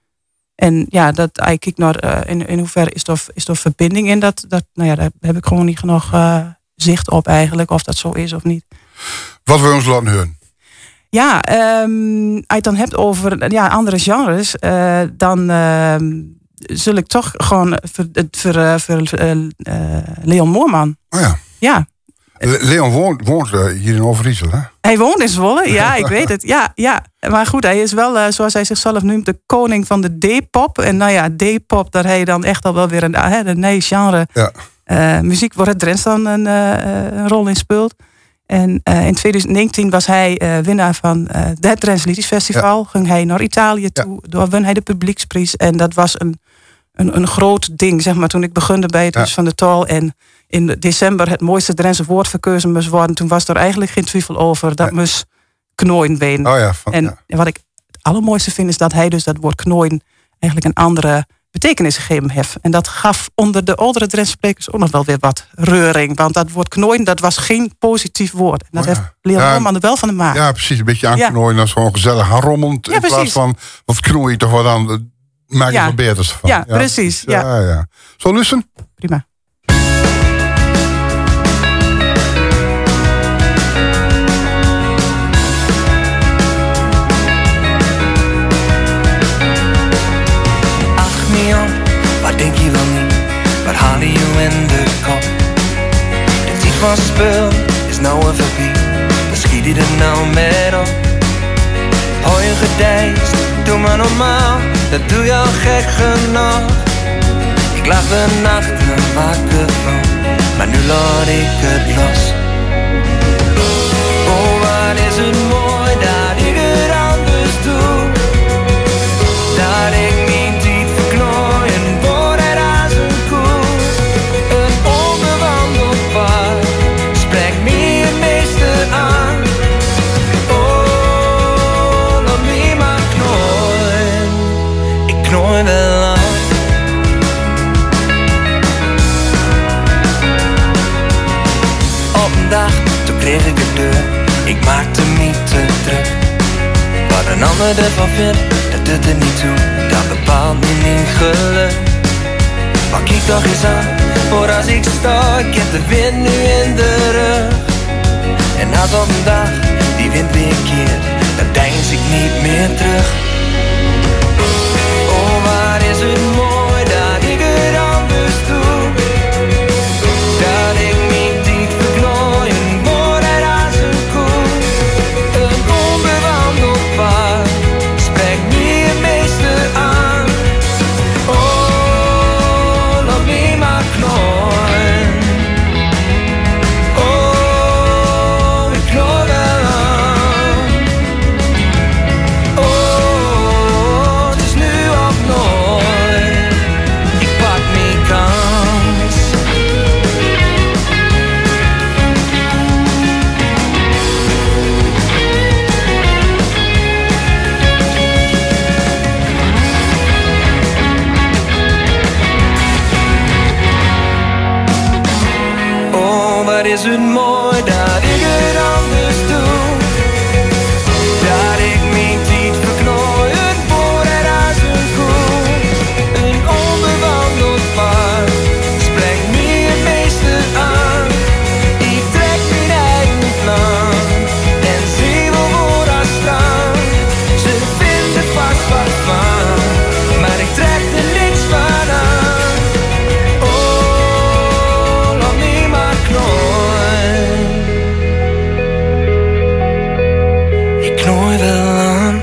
En ja, dat ik kijk naar uh, in, in hoeverre is er, is er verbinding in dat, dat. Nou ja, daar heb ik gewoon niet genoeg uh, zicht op eigenlijk, of dat zo is of niet. Wat wil je ons laten horen? Ja, um, als je het dan hebt over ja, andere genres, uh, dan uh, zul ik toch gewoon voor, voor, uh, voor uh, uh, Leon Moorman. Oh ja. Ja. Le- Leon woont, woont uh, hier in Overijssel, hè? Hij woont in Zwolle, ja, ik weet het. Ja, ja. Maar goed, hij is wel, uh, zoals hij zichzelf noemt, de koning van de D-pop. En nou ja, D-pop, daar hij dan echt al wel weer een, uh, een nieuw genre. Ja. Uh, muziek waar het Drents dan een, uh, een rol in speelt. En uh, in twintig negentien was hij uh, winnaar van uh, het Drents Liedjesfestival. Ja. Ging hij naar Italië toe, ja. Daar won hij de publieksprijs. En dat was een, een, een groot ding, zeg maar, toen ik begon bij het Huis ja. van de Taal. En in december het mooiste Drentse woord verkozen moest worden. Toen was er eigenlijk geen twijfel over. Dat ja. moest knooien ween. Oh ja, van, en ja. wat ik het allermooiste vind is dat hij dus dat woord knooien eigenlijk een andere betekenis gegeven heeft. En dat gaf onder de oudere Drentse sprekers ook nog wel weer wat reuring. Want dat woord knooien, dat was geen positief woord. En dat oh ja. heeft Leon ja, Moorman er wel van de maak. Ja, precies. Een beetje aanknooien. Ja. Dat is gewoon gezellig gaan rommelen. Ja, in plaats precies. van, wat knooi je toch wat aan. Maak je ja. wat beters van. Ja, ja precies. Ja. Ja, ja. Zo, luisteren? Prima. Wat denk je wel niet? Wat haal je in de kop? De tijd van spul is nou een voorbij. Dan schiet je er nou met op. Hou je gedijst, doe maar normaal. Dat doe je al gek genoeg. Ik lag de nachten wakker van, maar nu laat ik het los. Oh, wat is het mooi dat ik het anders doe. Dat ik niet tijd verknooien voor het als een koe. Een onbewandeld pad spreekt me het meeste aan. Oh, laat me maar knooien. Ik knooi wel aan. Op een dag, toen kreeg ik het deur. Ik maakte me te druk. Wat een ander ervan vindt, dat doet er niet toe. Dat bepaalt me niet geluk. Maar kijk toch eens aan, voor als ik sta, ik heb de wind nu in de rug. En als op een dag die wind weer keert, dan deins ik niet meer terug. Oh, waar is het mooi dat ik het anders doe. Dat ik niet diep verknooien word het als een koe. Een onbewandeld pad spreekt me het meeste aan. Oh, laat me maar knooien. Oh, ik knooi wel aan. Oh, het is nu of nooit. Ik pak mijn kans. Oh, wat is het mooi dat ik het anders doe. Dat ik mijn tijd verknooien voor het als een koe. Een onbewandeld pad spreekt me het meeste aan. Ik trek mijn eigen plan en zie wel voor haar staan. Ze vinden vast wat van, maar ik trek er niks van aan. Oh, laat me maar knooien. Ik knooi wel aan.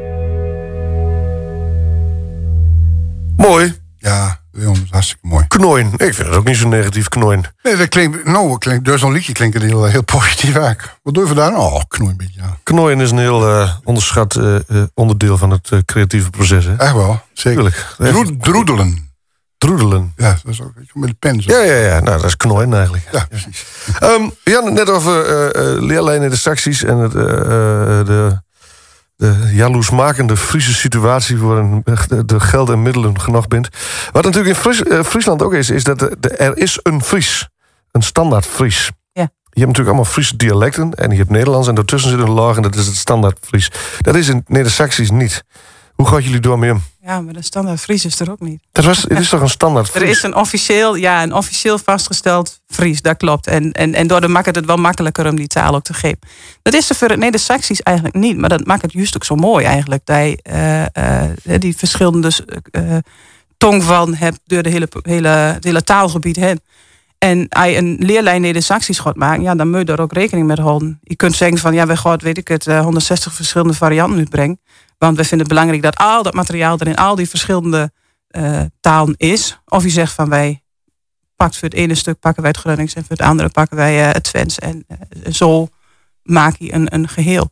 Mooi. Ja, Leon, dat is hartstikke mooi. Knooien. Ik vind het ook niet zo negatief, knooien. Nee, dat klinkt, nou, klinkt, door zo'n liedje klinkt het heel, heel positief eigenlijk. Wat doe je vandaan? Oh, knooi een beetje, ja. Knooien is een heel uh, onderschat uh, uh, onderdeel van het uh, creatieve proces. Hè? Echt wel, zeker. Tuurlijk. Droe- Droedelen. Droedelen. Ja, dat is ook weet je, met de pen zo. Ja, ja, ja. Nou, dat is knooien eigenlijk. Ja, precies. Um, we hadden het net over uh, uh, leerlijnen in de secties en het, uh, uh, de, de jaloersmakende Friese situatie voor een, de, de geld en middelen genoeg bent. Wat natuurlijk in Fries, uh, Friesland ook is, is dat de, de, er is een Fries. Een standaard Fries. Ja. Je hebt natuurlijk allemaal Friese dialecten en je hebt Nederlands en daartussen zit een laag en dat is het standaard Fries. Dat is in Neder-Saxisch niet. Hoe gaan jullie door mee om? Ja. Ja, maar de standaard Fries is er ook niet. Dat was, het is toch een standaard Fries? Er is een officieel, ja, een officieel vastgesteld Fries, dat klopt. En, en, en daardoor maakt het het wel makkelijker om die taal ook te geven. Dat is er voor het Neder-Saxisch eigenlijk niet. Maar dat maakt het juist ook zo mooi eigenlijk. Dat je uh, uh, die verschillende uh, tongval hebt door de hele, hele, het hele taalgebied heen. En als je een leerlijn Neder-Saxisch gaat maken, ja, dan moet je daar ook rekening mee houden. Je kunt zeggen van, ja, we gaan, weet ik het, uh, honderdzestig verschillende varianten uitbrengen. Want we vinden het belangrijk dat al dat materiaal er in al die verschillende uh, talen is. Of je zegt van, wij pakt voor het ene stuk pakken wij het Gronings en voor het andere pakken wij uh, het Twents. En uh, zo maak je een, een geheel.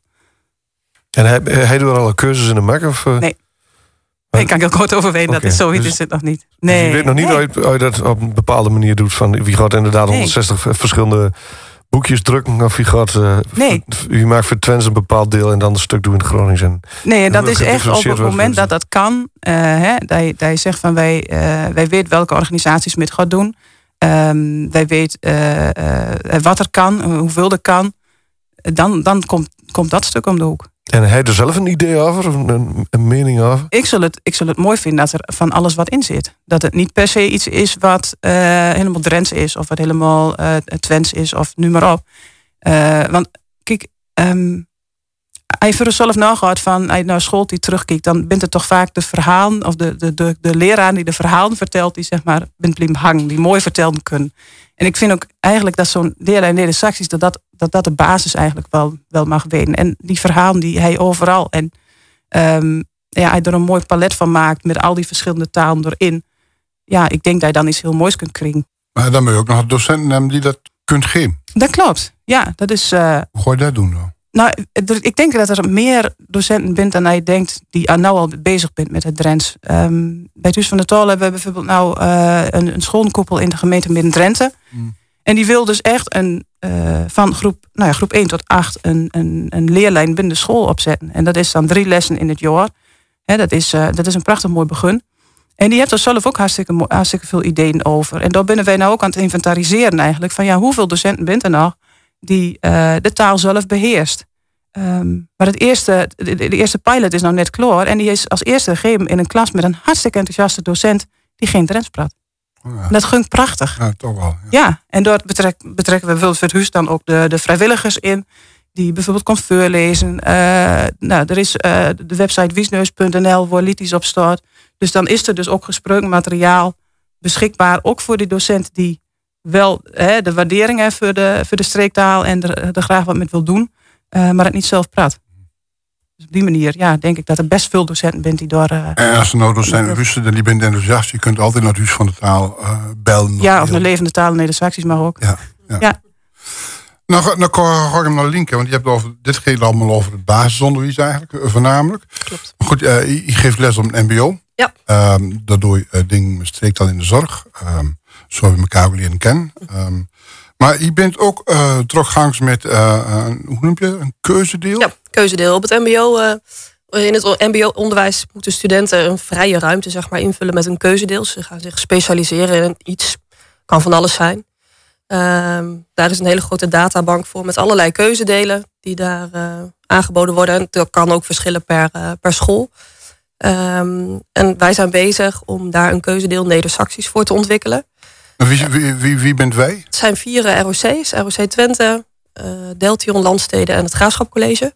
En hij, hij doet er al een cursus in de mak? Of, uh... Nee. Nee, ik kan heel kort overweten, okay. Dat is zoiets dus, is het nog niet. Nee. Dus je weet nog niet nee. hoe je dat op een bepaalde manier doet. Van wie gaat inderdaad nee. honderdzestig verschillende boekjes drukken. Of wie gaat, uh, nee. wie maakt voor Twents een bepaald deel en dan een stuk doen in het Gronings. En, nee, dat is echt op het moment dat dat kan. Uh, hè, dat, je, dat je zegt van wij, uh, wij weten welke organisaties met gaat doen. Um, wij weten uh, uh, wat er kan, hoeveel er kan. Dan, dan komt, komt dat stuk om de hoek. En hij er zelf een idee over, een, een mening over? Ik zal, het, ik zal het mooi vinden dat er van alles wat in zit. Dat het niet per se iets is wat uh, helemaal Drents is. Of wat helemaal uh, Twents is. Of nu maar op. Uh, want kijk, um, als je voor jezelf nagaat van, als je naar school die terugkijkt, dan bent het toch vaak de verhalen, of de, de, de, de leraar die de verhalen vertelt, die zeg maar bent blijven hangen, die mooi vertellen kunnen. En ik vind ook eigenlijk dat zo'n leraar in Neder-Saxisch, dat dat, dat dat de basis eigenlijk wel, wel mag weten. En die verhalen die hij overal. En um, ja, hij er een mooi palet van maakt met al die verschillende talen erin. Ja, ik denk dat je dan iets heel moois kunt krijgen. Maar dan moet je ook nog docenten hebben die dat kunt geven. Dat klopt. Ja, dat is. Uh, Hoe ga je dat doen dan? Nou, ik denk dat er meer docenten bent dan je denkt die nou al bezig bent met het Drents. Um, bij het Huis van de Tol hebben we bijvoorbeeld nou uh, een, een schoolkoepel in de gemeente Midden-Drenthe. Mm. En die wil dus echt een, uh, van groep, nou ja, groep één tot acht een, een, een leerlijn binnen de school opzetten. En dat is dan drie lessen in het jaar. He, dat, is, uh, dat is een prachtig mooi begin. En die heeft er zelf ook hartstikke, hartstikke veel ideeën over. En daar ben wij nou ook aan het inventariseren eigenlijk. Van ja, hoeveel docenten bent er nog die uh, de taal zelf beheerst. Um, maar het eerste, de, de eerste pilot is nou net klaar. En die is als eerste gegeven in een klas met een hartstikke enthousiaste docent die geen Drents praat. Oh ja. Dat gungt prachtig. Ja, toch wel. Ja, ja en daar betrek, betrekken we bijvoorbeeld voor het huis dan ook de, de vrijwilligers in. Die bijvoorbeeld komt voorlezen. Uh, nou, er is uh, de website wiesneus punt n l waar liedjes op staat. Dus dan is er dus ook gesproken materiaal beschikbaar. Ook voor die docent die wel hè, de waardering heeft voor de, voor de streektaal en er, er graag wat met wil doen. Uh, maar het niet zelf praat. Dus op die manier ja, denk ik dat er best veel docenten bent die door... Uh, en als er nou docenten wisten, die bent enthousiast, je kunt altijd naar het Huis van de Taal uh, bellen. Ja, of naar Levende Taal in Neder-Saxisch mag ook. Ja, ja. ja. Nou, nou ga ik hem naar linken, want je hebt over, dit gaat allemaal over het basisonderwijs eigenlijk, voornamelijk. Klopt. Maar goed, uh, je, je geeft les op het mbo. Ja. Um, dat doe je uh, dingen met streektaal in de zorg. Um, zo we elkaar weer leren kennen. Um, Maar je bent ook uh, teruggangs met, uh, een, hoe noem je, een keuzedeel? Ja, keuzedeel. Op het mbo, uh, in het mbo-onderwijs moeten studenten een vrije ruimte zeg maar, invullen met een keuzedeel. Ze gaan zich specialiseren in iets. Kan van alles zijn. Uh, daar is een hele grote databank voor met allerlei keuzedelen die daar uh, aangeboden worden. En dat kan ook verschillen per, uh, per school. Um, en wij zijn bezig om daar een keuzedeel Neder-Saxisch voor te ontwikkelen. Wie, wie, wie, wie bent wij? Het zijn vier R O C's. R O C Twente, uh, Deltion, Landsteden en het Graafschapcollege.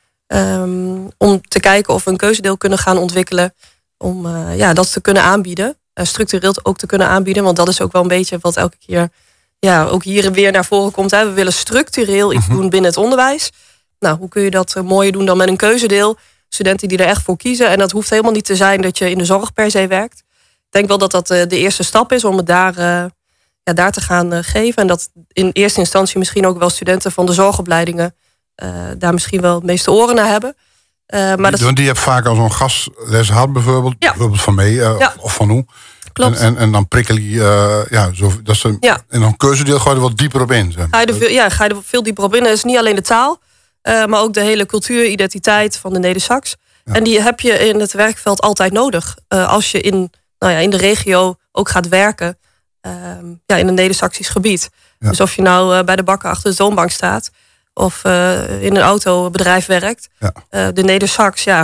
Um, om te kijken of we een keuzedeel kunnen gaan ontwikkelen. Om uh, ja, dat te kunnen aanbieden. Uh, structureel ook te kunnen aanbieden. Want dat is ook wel een beetje wat elke keer ja, ook hier en weer naar voren komt. Hè. We willen structureel iets doen binnen het onderwijs. Nou, hoe kun je dat uh, mooier doen dan met een keuzedeel? Studenten die er echt voor kiezen. En dat hoeft helemaal niet te zijn dat je in de zorg per se werkt. Ik denk wel dat dat de eerste stap is om het daar, uh, ja, daar te gaan uh, geven. En dat in eerste instantie misschien ook wel studenten van de zorgopleidingen uh, daar misschien wel het meeste oren naar hebben. Uh, maar die, dat... die heb vaak al zo'n gastles gehad bijvoorbeeld. Ja. Bijvoorbeeld van mij uh, ja. of van hoe. Klopt. En, en, en dan prikkel je, uh, ja, zo, dat ze, ja. En dan keuzedeel ga je er wat dieper op in. Zeg maar. Ga je er veel, ja, ga je er veel dieper op in. Dat is niet alleen de taal, uh, maar ook de hele cultuur, identiteit van de Neder-Sax. Ja. En die heb je in het werkveld altijd nodig. Uh, als je in, nou ja, in de regio ook gaat werken, uh, ja, in een Neder-Saxisch gebied. Ja. Dus of je nou uh, bij de bakker achter de toonbank staat, of uh, in een autobedrijf werkt. Ja. Uh, de Neder-Sax, ja,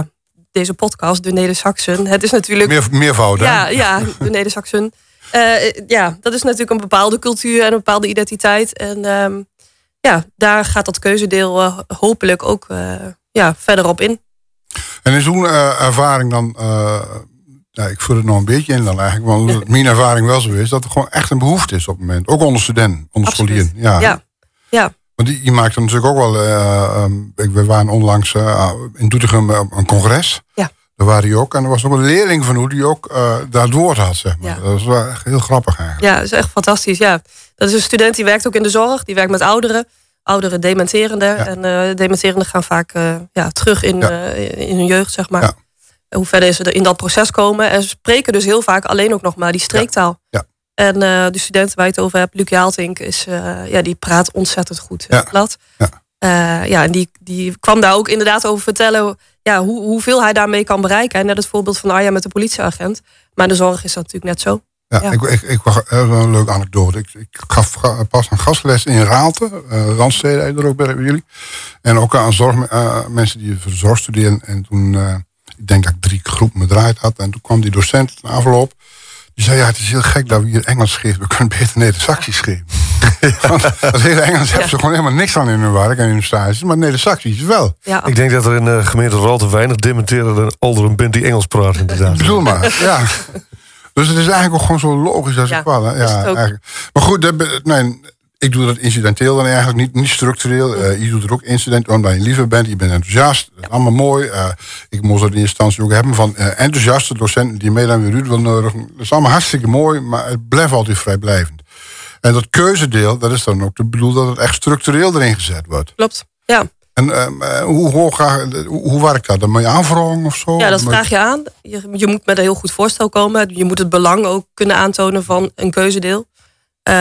deze podcast, de Neder-Saxen. Het is natuurlijk... Meer, meervoud, hè? Ja, ja, de Neder-Saxen. Uh, ja, dat is natuurlijk een bepaalde cultuur en een bepaalde identiteit. En um, ja, daar gaat dat keuzedeel uh, hopelijk ook uh, ja, verder op in. En is zo'n uh, ervaring dan... Uh, ja, ik vul het nog een beetje in dan eigenlijk. Want mijn ervaring wel zo is dat er gewoon echt een behoefte is op het moment. Ook onder studenten, onder scholieren. Ja. Ja. ja. Want die, die maakt er natuurlijk ook wel... Uh, um, we waren onlangs uh, in Doetinchem uh, een congres. Ja. Daar waren die ook. En er was ook een leerling van hoe die ook uh, daar het woord had, zeg maar. Ja. Dat was wel echt heel grappig eigenlijk. Ja, dat is echt fantastisch, ja. Dat is een student die werkt ook in de zorg. Die werkt met ouderen. Ouderen dementerende. Ja. En uh, dementerende gaan vaak uh, ja, terug in, ja. uh, in hun jeugd, zeg maar. Ja. Hoe verder ze er in dat proces komen. En ze spreken dus heel vaak alleen ook nog maar die streektaal. Ja. Ja. En uh, de student waar je het over hebt, Luc Jaaltink, is, uh, ja, die praat ontzettend goed. Ja. Plat. Ja. Uh, ja, en die, die kwam daar ook inderdaad over vertellen ja, hoe, hoeveel hij daarmee kan bereiken. En net het voorbeeld van Arja met de politieagent. Maar in de zorg is dat natuurlijk net zo. Ja, ja. Ik, ik, ik was een leuke anekdote. Ik, ik gaf pas een gastles in Raalte, uh, Randstede er ook bij jullie. En ook aan zorg, uh, mensen die voor de zorg studeren. En toen, uh, ik denk dat ik drie groepen gedraaid had. En toen kwam die docent in afloop. Die zei, ja, het is heel gek dat we hier Engels geven. We kunnen beter Neder-Saxisch geven. Ja. Want dat hele Engels ja. hebben ze gewoon helemaal niks aan in hun werk en in hun stages. Maar Neder-Saxisch wel. Ja. Ik denk dat er in de gemeente Raalte weinig dementerende ouderen bent die Engels praten, inderdaad. Bedoel maar, ja. Dus het is eigenlijk ook gewoon zo logisch als ja, ik wel. Ja, eigenlijk. Maar goed, dat, nee, ik doe dat incidenteel dan eigenlijk, niet, niet structureel. Uh, je doet het ook incidenteel, omdat je liever bent. Je bent enthousiast, dat is allemaal mooi. Uh, ik moest dat in instantie ook hebben van uh, enthousiaste docenten die mee dan weer uit willen nodigen. Dat is allemaal hartstikke mooi, maar het blijft altijd vrijblijvend. En dat keuzedeel, dat is dan ook de bedoel dat het echt structureel erin gezet wordt. Klopt, ja. En uh, hoe, hoe, hoe, hoe werkt dat? Dan moet je aanvragen of zo? Ja, dat vraag je aan. Je, je moet met een heel goed voorstel komen. Je moet het belang ook kunnen aantonen van een keuzedeel. Uh,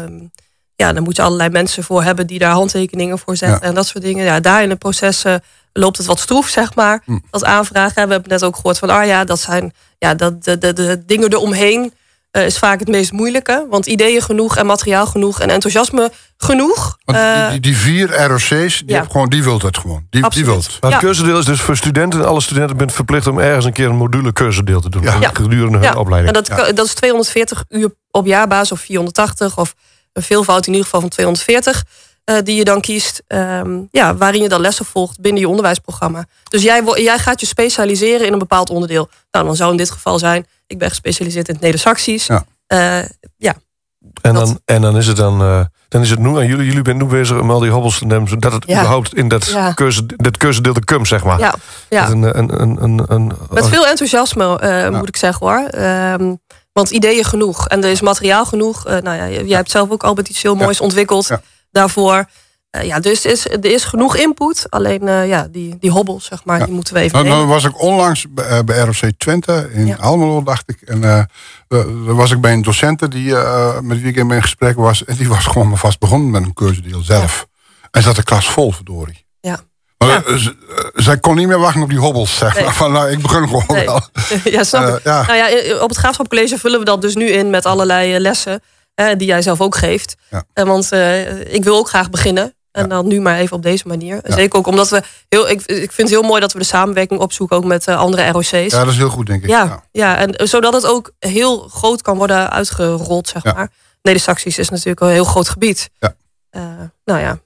ja, dan moet je allerlei mensen voor hebben die daar handtekeningen voor zetten. Ja. En dat soort dingen. Ja, daar in het proces uh, loopt het wat stroef, zeg maar. Hm. Dat aanvragen. We hebben net ook gehoord van Arja. Dat zijn ja, dat, de, de, de dingen eromheen. Uh, is vaak het meest moeilijke. Want ideeën genoeg en materiaal genoeg en enthousiasme genoeg. Want die, die, die vier R O C's, die, ja. gewoon, die wilt het gewoon. Die, die wilt. Maar het ja. keuzedeel is dus voor studenten. Alle studenten bent verplicht om ergens een keer een module keuzedeel te doen. Ja. Ja. Gedurende hun ja. opleiding. En dat, ja. dat is tweehonderdveertig uur op jaarbasis of vierhonderdtachtig. Of een veelvoud in ieder geval van tweehonderdveertig. Uh, die je dan kiest. Um, ja, waarin je dan lessen volgt binnen je onderwijsprogramma. Dus jij, jij gaat je specialiseren in een bepaald onderdeel. Nou, dan zou in dit geval zijn. Ik ben gespecialiseerd in het Neder-Saxisch. Ja. Uh, ja. En dan, en dan is het dan, uh, dan is het nu aan jullie. Jullie bent nu bezig om al die hobbels te nemen, zodat het ja. überhaupt in dat, ja. keuze, dat keuzedeel de cum, zeg maar. Ja. Ja. Een, een, een, een, een, Met veel enthousiasme, uh, ja. moet ik zeggen hoor. Um, want ideeën genoeg. En er is materiaal genoeg. Uh, nou ja, jij ja. hebt zelf ook Albert iets heel moois ja. ontwikkeld ja. daarvoor. Uh, ja, dus er is, er is genoeg input. Alleen uh, ja, die, die hobbels, zeg maar, ja. die moeten we even nou, dan was ik onlangs bij, bij R O C Twente in ja. Almelo, dacht ik. En uh, daar was ik bij een docent die, uh, met wie ik in gesprek was. En die was gewoon maar vast begonnen met een keuzedeel zelf. Ja. En zat de klas vol, verdorie. Ja. Maar ja. uh, zij kon niet meer wachten op die hobbels, zeg maar. Nee. Van, nou, ik begin gewoon nee. wel. Ja, snap ik. Uh, ja. Nou ja, op het Graafschapcollege vullen we dat dus nu in met allerlei lessen. Uh, die jij zelf ook geeft. Ja. Uh, want uh, ik wil ook graag beginnen. En ja. dan nu maar even op deze manier. Ja. Zeker ook omdat we heel. Ik, ik vind het heel mooi dat we de samenwerking opzoeken ook met uh, andere R O C's. Ja, dat is heel goed, denk ik. Ja, ja. ja en zodat het ook heel groot kan worden uitgerold, zeg ja. maar. Neder-Saxisch is natuurlijk een heel groot gebied. Ja. Uh, nou ja.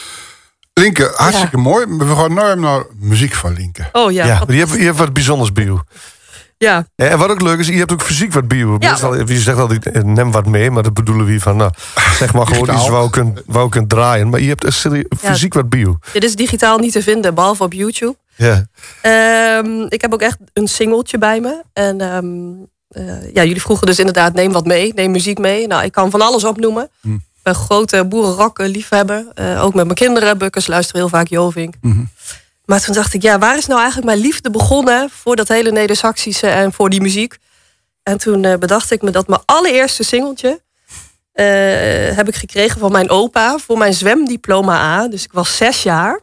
Linke, hartstikke ja. mooi. We gaan nu naar muziek van Linke. Oh ja. ja je, hebt, je hebt wat bijzonders bio. Ja. En wat ook leuk is, je hebt ook fysiek wat bio. Ja. Je zegt altijd, neem wat mee, maar dat bedoelen we van, nou, zeg maar gewoon iets waar je kunt, waar je kunt draaien. Maar je hebt serie, fysiek ja. wat bio. Dit is digitaal niet te vinden, behalve op YouTube. Ja. Um, ik heb ook echt een singeltje bij me. En um, uh, ja, jullie vroegen dus inderdaad, neem wat mee, neem muziek mee. Nou, ik kan van alles opnoemen. Hm. Ik ben een grote boerenrock liefhebber. Uh, ook met mijn kinderen, Bukkers, luisteren heel vaak Jovink. Mm-hmm. Maar toen dacht ik, ja, waar is nou eigenlijk mijn liefde begonnen voor dat hele Neder-Saxische en voor die muziek? En toen uh, bedacht ik me dat mijn allereerste singeltje uh, heb ik gekregen van mijn opa voor mijn zwemdiploma A. Dus ik was zes jaar.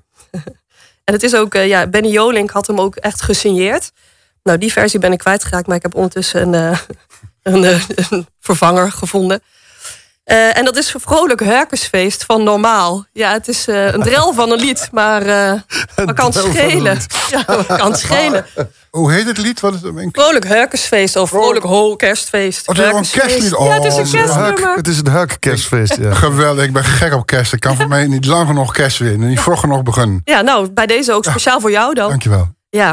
En het is ook, uh, ja, Benny Jolink had hem ook echt gesigneerd. Nou, die versie ben ik kwijtgeraakt, maar ik heb ondertussen een, uh, een, uh, een vervanger gevonden. Uh, en dat is een vrolijk Herkesfeest van Normaal. Ja, het is uh, een drel van een lied, maar, uh, maar kan schelen. Ja, maar kan schelen. Hoe heet het lied? Wat is het? Vrolijk Herkesfeest of Vrolijk Ho Kerstfeest. Oh, het is een kerstlied. Oh, ja, het is een kerstnummer. Het is een Herkenkerstfeest, ja. Geweldig, ik ben gek op kerst. Ik kan voor mij niet lang genoeg kerst winnen. Niet vroeg genoeg beginnen. Ja, nou, bij deze ook speciaal ja. voor jou dan. Dankjewel. Ja.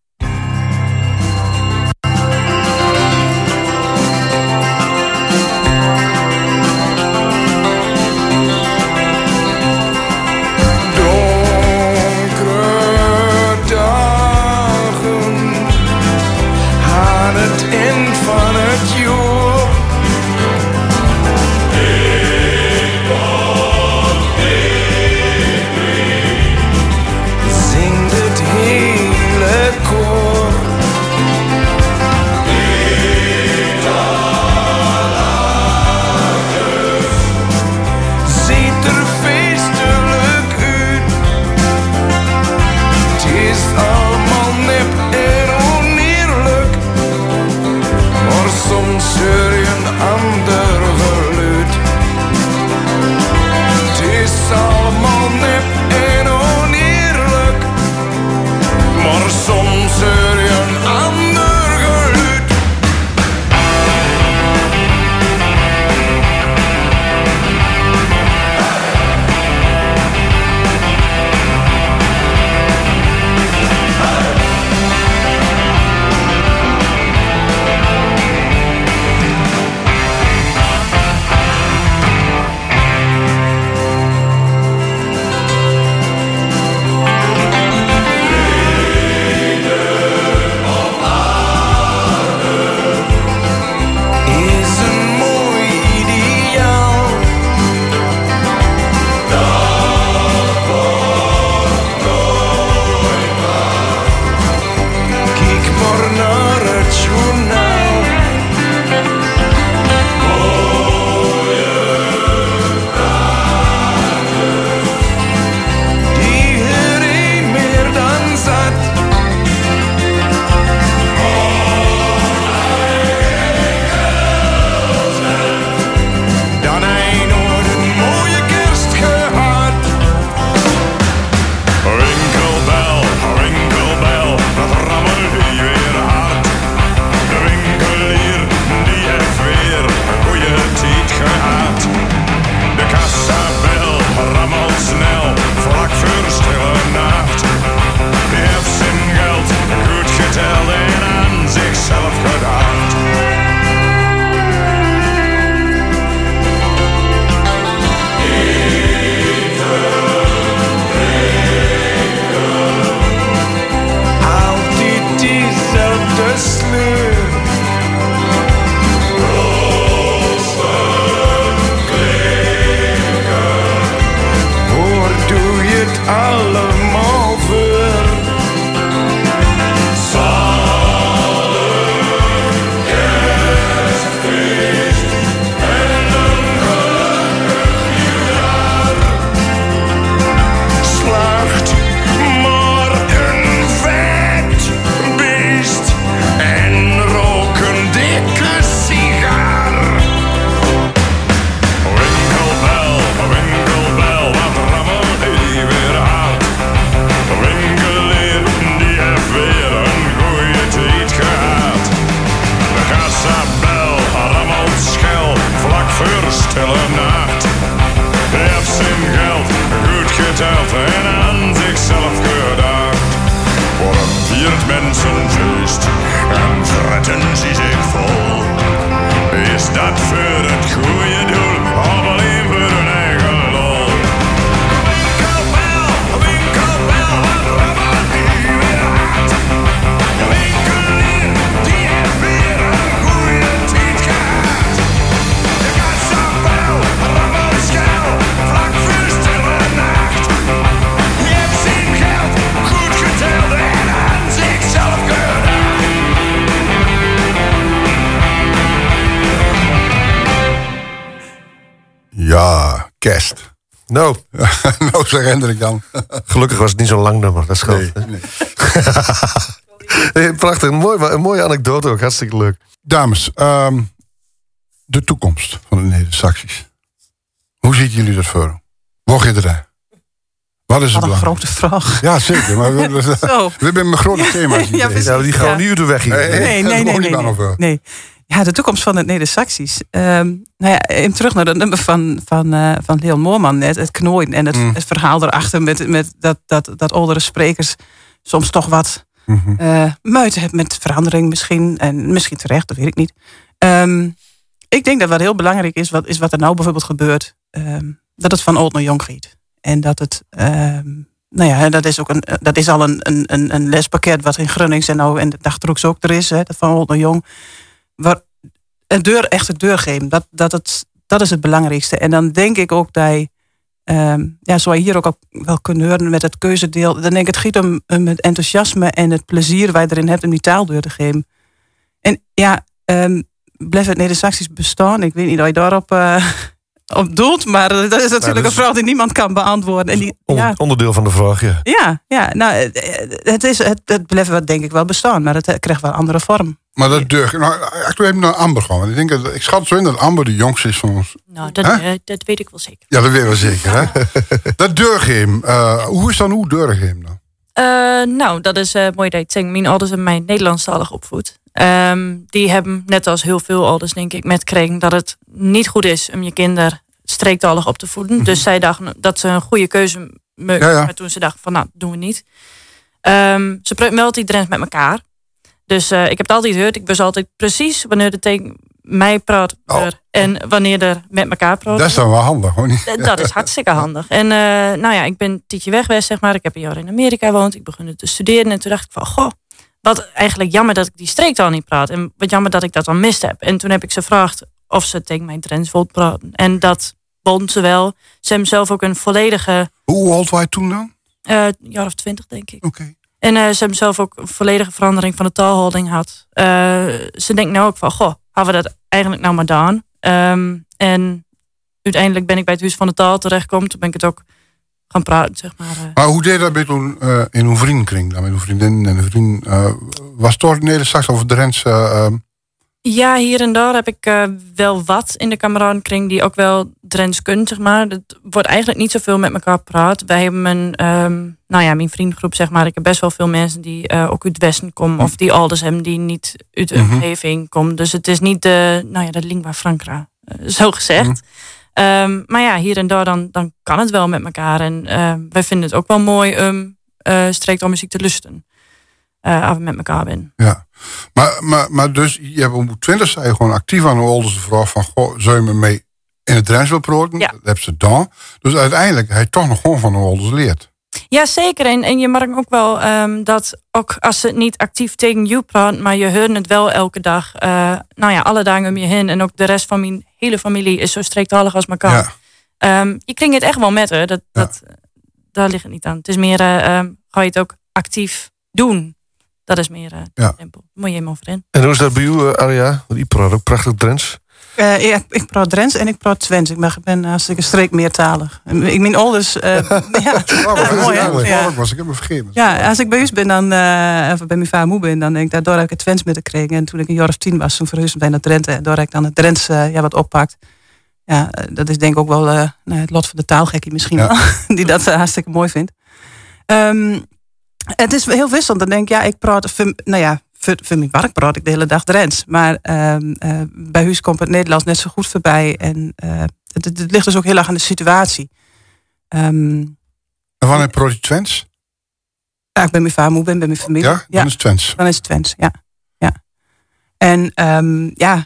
Kerst. Nou. nou, zo herinner ik dan. Gelukkig was het niet zo'n lang nummer. Dat scheelt. Nee, nee. hey, prachtig. Een, mooi, een mooie anekdote ook. Hartstikke leuk. Dames, um, de toekomst van de Neder-Saxisch. Hoe ziet jullie dat voor? Waar je er? Wat is het Wat een belang? grote vraag. Ja, zeker. Maar we, we, we hebben mijn grote thema's. Ja, precies. Ja, die gaan Ja. niet uit de weg hier. Nee, Nee, nee, dat nee. hoor nee, je dan nee, nog wel. nee. Ja, de toekomst van het Neder-Saxisch. Um, nou ja, even terug naar dat nummer van, van, uh, van Leon Moorman net. Het knooien en het, Mm. het verhaal erachter met, met dat, dat, dat oudere sprekers soms toch wat Mhm. uh, moeite hebben met verandering misschien. En misschien terecht, dat weet ik niet. Um, ik denk dat wat heel belangrijk is, wat, is wat er nou bijvoorbeeld gebeurt. Um, dat het van oud naar jong gaat. En dat het... Um, nou ja, dat is, ook een, dat is al een, een, een lespakket wat in Grunnings en nou en de Dagdrugs ook er is. Hè, dat van oud naar jong. Waar een deur, echt een deur geven. Dat, dat, het, dat is het belangrijkste. En dan denk ik ook dat je, um, ja, zoals je hier ook al wel kunt horen met het keuzedeel. Dan denk ik het gaat om, om het enthousiasme en het plezier waar je erin hebt om die taal deur te geven. En ja, um, blijft het Neder-Saxisch bestaan? Ik weet niet of je daarop uh, op doelt, maar dat is natuurlijk nou, dus een vraag die niemand kan beantwoorden. En die, Onder, ja, onderdeel van de vraag, ja. ja, ja, nou, het, is, het, het blijft wel, denk ik wel bestaan, maar het krijgt wel een andere vorm. Maar dat deur. Nou, ik doe even naar Amber gaan. Want ik, denk dat, ik schat zo in dat Amber de jongste is van ons. Nou, dat, Huh? uh, dat weet ik wel zeker. Ja, dat weten we zeker, hè? Dat deurgame. Uh, hoe is dan hoe deurgame dan? Uh, nou, dat is uh, mooi dat je het zegt. Mijn ouders hebben mij Nederlandstalig opgevoed. Um, die hebben, net als heel veel ouders, denk ik, metgekregen dat het niet goed is om je kinderen streektalig op te voeden. Mm-hmm. Dus zij dachten dat ze een goede keuze maakten. Ja, ja. Maar toen ze dachten van, nou, dat doen we niet. Um, ze praten wel altijd Drents met elkaar. Dus uh, ik heb het altijd gehoord. Ik wist altijd precies wanneer er tegen mij praat oh. en wanneer er met elkaar praat. Dat is dan wel handig, hoor niet? Dat is hartstikke handig. En uh, nou ja, ik ben een tijdje weg geweest, zeg maar. Ik heb een jaar in Amerika gewoond. Ik begon te studeren en toen dacht ik van, goh, wat eigenlijk jammer dat ik die streektaal niet praat. En wat jammer dat ik dat dan mist heb. En toen heb ik ze gevraagd of ze tegen mij Drents wilden praten. En dat wilden ze wel. Ze hebben zelf ook een volledige... Hoe oud was je toen dan? Uh, een jaar of twintig, denk ik. Oké. Okay. En uh, ze hebben zelf ook een volledige verandering van de taalhouding gehad. Uh, ze denken nou ook van, goh, hadden we dat eigenlijk nou maar gedaan? Um, en uiteindelijk ben ik bij het Huis van de Taal terechtgekomen. Toen ben ik het ook gaan praten, zeg maar. Uh. Maar hoe deed je dat bij toen, uh, in uw vriendenkring? Dan met uw vriendin en uw vriend? Uh, was het toch Neder-Saxisch of Drents? Uh, uh... Ja, hier en daar heb ik uh, wel wat in de kameradenkring die ook wel Drents kunnen, zeg maar. Het wordt eigenlijk niet zoveel met elkaar praat. Wij hebben een, um, nou ja, mijn vriendengroep, zeg maar. Ik heb best wel veel mensen die uh, ook uit het Westen komen. Mm. Of die ouders hebben die niet uit de mm-hmm. omgeving komen. Dus het is niet de, nou ja, de lingua franca, uh, zo gezegd. Mm. Um, maar ja, hier en daar dan, dan kan het wel met elkaar. En uh, wij vinden het ook wel mooi om uh, streektaalmuziek te lusten. Uh, als we met elkaar zijn. Ja, maar, maar, maar dus je hebt om twintig zei je gewoon actief aan de ouders vraag van, goh, zou je me mee in het Drents wil praten? Ja. Dat hebben ze dan. Dus uiteindelijk hij toch nog gewoon van de ouders leert. Ja, zeker. En, en je merkt ook wel um, dat ook als ze het niet actief tegen je praat, maar je hoort het wel elke dag. Uh, nou ja, alle dagen om je heen. En ook de rest van mijn hele familie is zo streektalig als elkaar. Ja. Um, je klinkt het echt wel met, hè. Dat, ja. dat, daar ligt het niet aan. Het is meer, uh, um, ga je het ook actief doen. Dat is meer uh, ja. simpel. Moet je helemaal voor in. En hoe is dat bij u, uh, Aria? Die praat ook prachtig Drents. Uh, ja, ik praat Drents en ik praat Twents. Ik ben hartstikke streekmeertalig. Ik ben ouders. Uh, ja, oh, mooi, hè? Ja. Was ik heb me vergeten. Ja, als ik bij u ben, dan, uh, of bij mijn vader moe ben, dan denk ik, daardoor heb ik het Twents met te krijgen. En toen ik een jaar of tien was, toen verhuisde ik naar Drenthe. En daar heb ik dan het Drents uh, ja, wat oppakt. Ja, dat is denk ik ook wel uh, nou, het lot van de taalgekkie misschien ja. wel. Die dat uh, hartstikke mooi vindt. Um, Het is heel wisselend. Dan denk ik, ja, ik praat, voor, nou ja, voor, voor mijn werk praat ik de hele dag Drents. Maar uh, uh, bij huis komt het Nederlands net zo goed voorbij. En uh, het, het ligt dus ook heel erg aan de situatie. Um, en wanneer praat je Twents? Ja, ik ben mijn vader moe, ben bij mijn familie. Ja, dan ja. is het Twents. Dan is het Twents, ja. ja. En um, ja,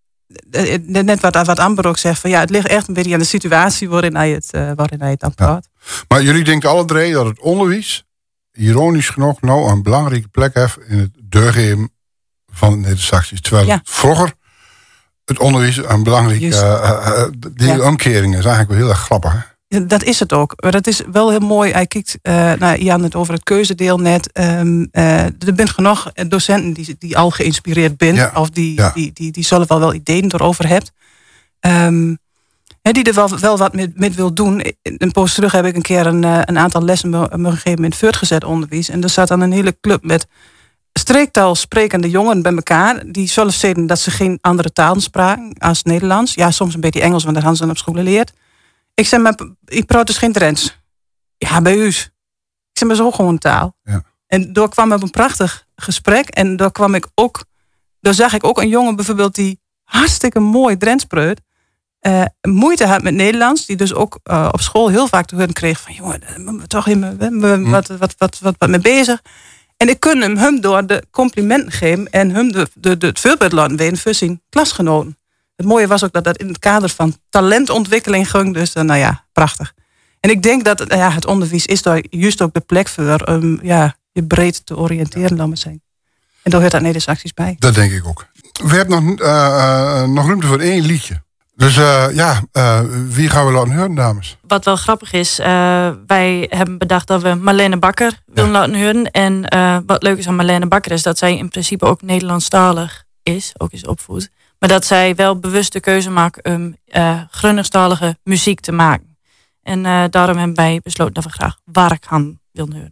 net wat, wat Amber ook zegt, van ja, het ligt echt een beetje aan de situatie waarin hij het, uh, waarin hij het aan praat. Ja. Maar jullie denken alle drie dat het onderwijs ironisch genoeg nou een belangrijke plek heeft in het deurgeven van het Neder-Saxisch. Terwijl ja. het vroeger het onderwijs een belangrijke uh, uh, die ja. omkering is eigenlijk wel heel erg grappig. Hè? Ja, dat is het ook. Maar dat is wel heel mooi. Hij kijkt uh, naar Jan het over het keuzedeel net. Um, uh, er zijn genoeg docenten die, die al geïnspireerd zijn. Ja. Of die, ja. die, die, die zullen wel wel ideeën erover hebben. Um, die er wel, wel wat met, met wil doen. Een poos terug heb ik een keer een, een aantal lessen me gegeven in het voortgezet onderwijs. En er zat dan een hele club met streektaal sprekende jongeren bij elkaar. Die zullen zeggen dat ze geen andere talen spraken als Nederlands. Ja, soms een beetje Engels, want daar hadden ze op school geleerd. Ik zeg maar, ik praat dus geen Drents. Ja, bij u. Ik zeg maar zo gewoon taal. Ja. En door kwam ik op een prachtig gesprek. En door kwam ik ook, door zag ik ook een jongen bijvoorbeeld die hartstikke mooi Drents spreekt. Uh, moeite had met Nederlands. Die dus ook uh, op school heel vaak te horen kreeg van jongen, we toch in me, wat, wat, wat, wat, wat mee bezig. En ik kon hem, hem door de complimenten geven en hem de, de, de, het voorbeeld laten weten voor zijn klasgenoten. Het mooie was ook dat dat in het kader van talentontwikkeling ging. Dus uh, nou ja, prachtig. En ik denk dat uh, ja, het onderwijs is daar juist ook de plek voor om um, ja, je breed te oriënteren, laat maar zeggen. En daar hoort dat Nederlands bij. Dat denk ik ook. We hebben nog, uh, uh, nog ruimte voor één liedje. Dus uh, ja, uh, wie gaan we laten horen, dames? Wat wel grappig is, uh, wij hebben bedacht dat we Marlene Bakker willen ja. laten horen. En uh, wat leuk is aan Marlene Bakker is dat zij in principe ook Nederlandstalig is, ook is opvoed. Maar dat zij wel bewust de keuze maakt om uh, Gronningstalige muziek te maken. En uh, daarom hebben wij besloten dat we graag Warkhan willen horen.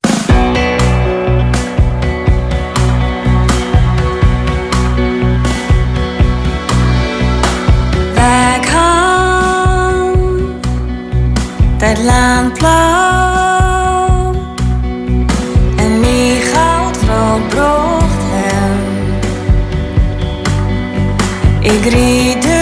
Dat land blauw en mij goudvrouw brocht hem. Ik riede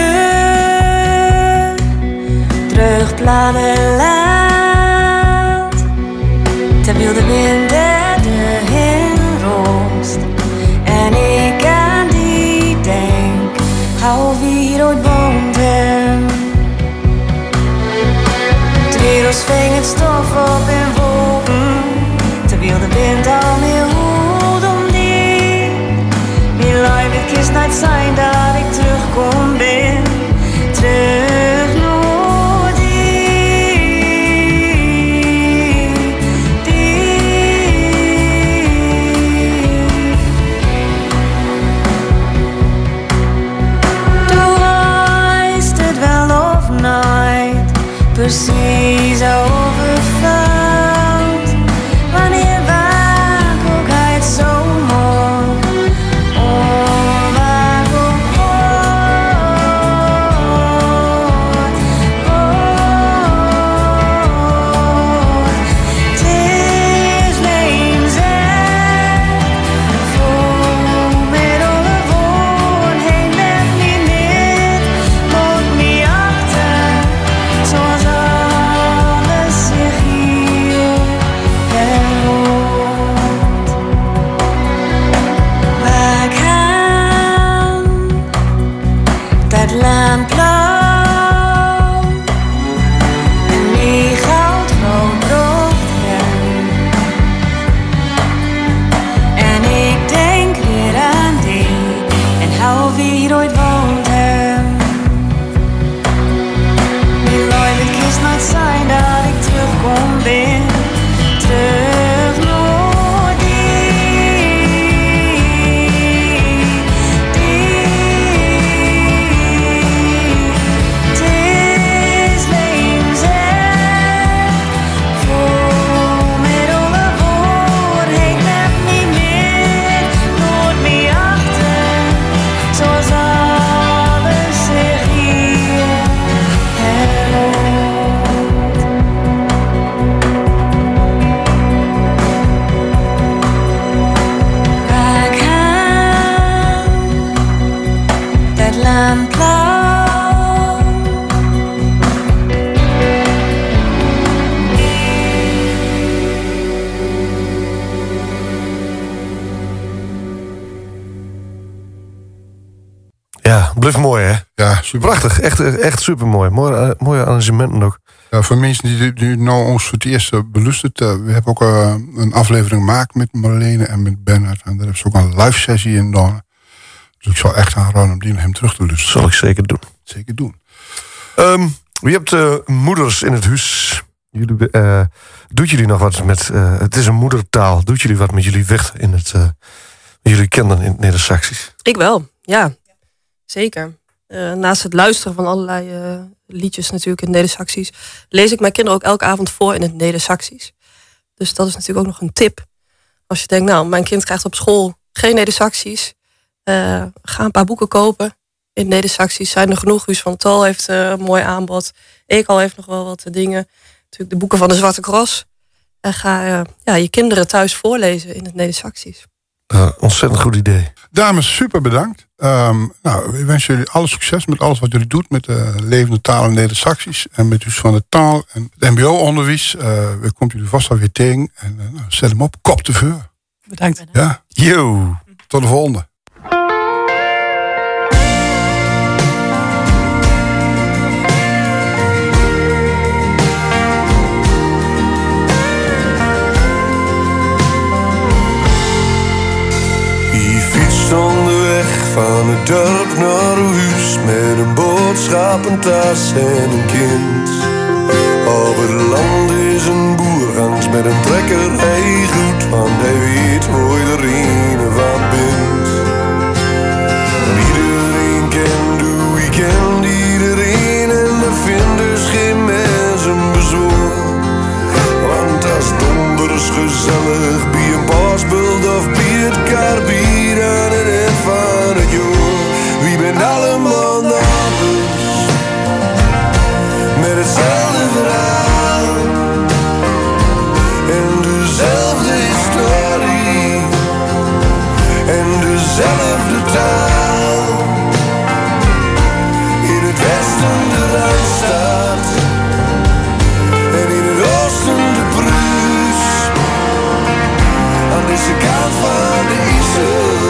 terug platteland, terwijl de wind erheen roost. En ik aan die denk, hou wie ooit woont hem. Wereld ving het stof op in wolken, terwijl de wind al meer hoed om die. Wie lief het kist niet zijn dat ik terugkom ben, terug naar die, die. Du weißt het wel of nooit, precies overvalt. Wanneer waak ook uit zo mooi. Oh, waak ook ooit. Ooit. Het is leemzij. Vol met alle woorden heen met me niet. Moet me achter. Zoals alles zich hier herhoort. Waar gaan dat land blauw en die goudrood brocht hem. En ik denk weer aan die en hou wie ooit woont hem. Het kist niet zijn dat ik terugkom ben, terug naar die, die. Het is leemzij, vol met alle woorden, ik heb niet meer, nooit meer achter, zoals alles zich hier herhoort. Waar gaan dat land blauw? Ja, blijft mooi hè? Ja, super. Prachtig, echt, echt super mooi. Mooie, mooie arrangementen ook. Ja, voor mensen die, die nou ons voor het eerst beluisterd, uh, we hebben ook uh, een aflevering gemaakt met Marlene en met Bernard. En daar hebben ze ook een live sessie in gedaan. Dus ik zal echt aanraden om die naar hem terug te luisteren. Zal ik zeker doen. Zeker doen. Um, je hebt uh, moeders in het huis. Jullie, uh, doet jullie nog wat met... Uh, het is een moedertaal. Doet jullie wat met jullie weg in het... Uh, jullie kinderen in het Neder-Saxisch? Ik wel, ja. Zeker. Uh, naast het luisteren van allerlei uh, liedjes natuurlijk in het Neder-Saxisch, lees ik mijn kinderen ook elke avond voor in het Neder-Saxisch. Dus dat is natuurlijk ook nog een tip. Als je denkt, nou, mijn kind krijgt op school geen Neder-Saxisch. Uh, ga een paar boeken kopen. in Neder-Saxisch zijn er genoeg. Huus van Tal heeft uh, een mooi aanbod. Eekal heeft nog wel wat dingen. Natuurlijk de boeken van de Zwarte Cross. En ga uh, ja, je kinderen thuis voorlezen in het Neder-Saxisch. Uh, ontzettend goed idee. Dames, super bedankt. Um, nou, ik wens jullie alle succes met alles wat jullie doet met de levende taal in Neder-Saxisch en met Huus van de Taal en het M B O-onderwijs. Uh, we komen jullie vast alweer tegen en uh, nou, zet hem op. Kop te vuur. Bedankt. Ja. Yo. Tot de volgende. Onderweg van het dorp naar huis met een boodschappentas en een kind. Op het land is een boer gangs met een trekker, hij goed, want hij weet hoe iedereen van bent. En iedereen kent hoe ik kent iedereen en er vindt dus geen mensen bezwoer. Want als donders gezellig bij een pasbult of bij het karbier aan het eind van het jaar. Wie bent allemaal namens met hetzelfde verhaal en dezelfde historie en dezelfde taal. In het westen de Randstad en in het oosten de Bruus. Aan deze kant van de IJssel,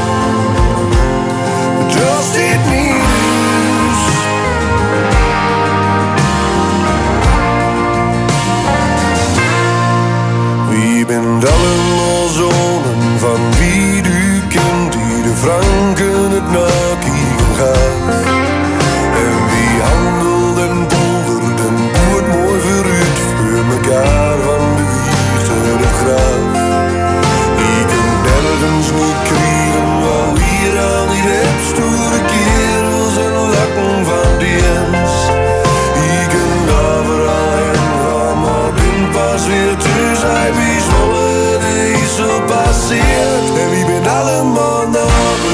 just dit nieuws. Wie bent allemaal zonen van wie u kent, die de Franken het nakieken gaat. En wie handelt en poldert en boert mooi vooruit voor mekaar van de wieg tot het graf. Die kunt nergens niet krijgen, wou hier aan die repstoere kerels en lakken van die ens. Die kunt overal heen gaan, maar bin pas weer thuis, hij wie zwolle de IJssel passeert. En wie bent allemaal namens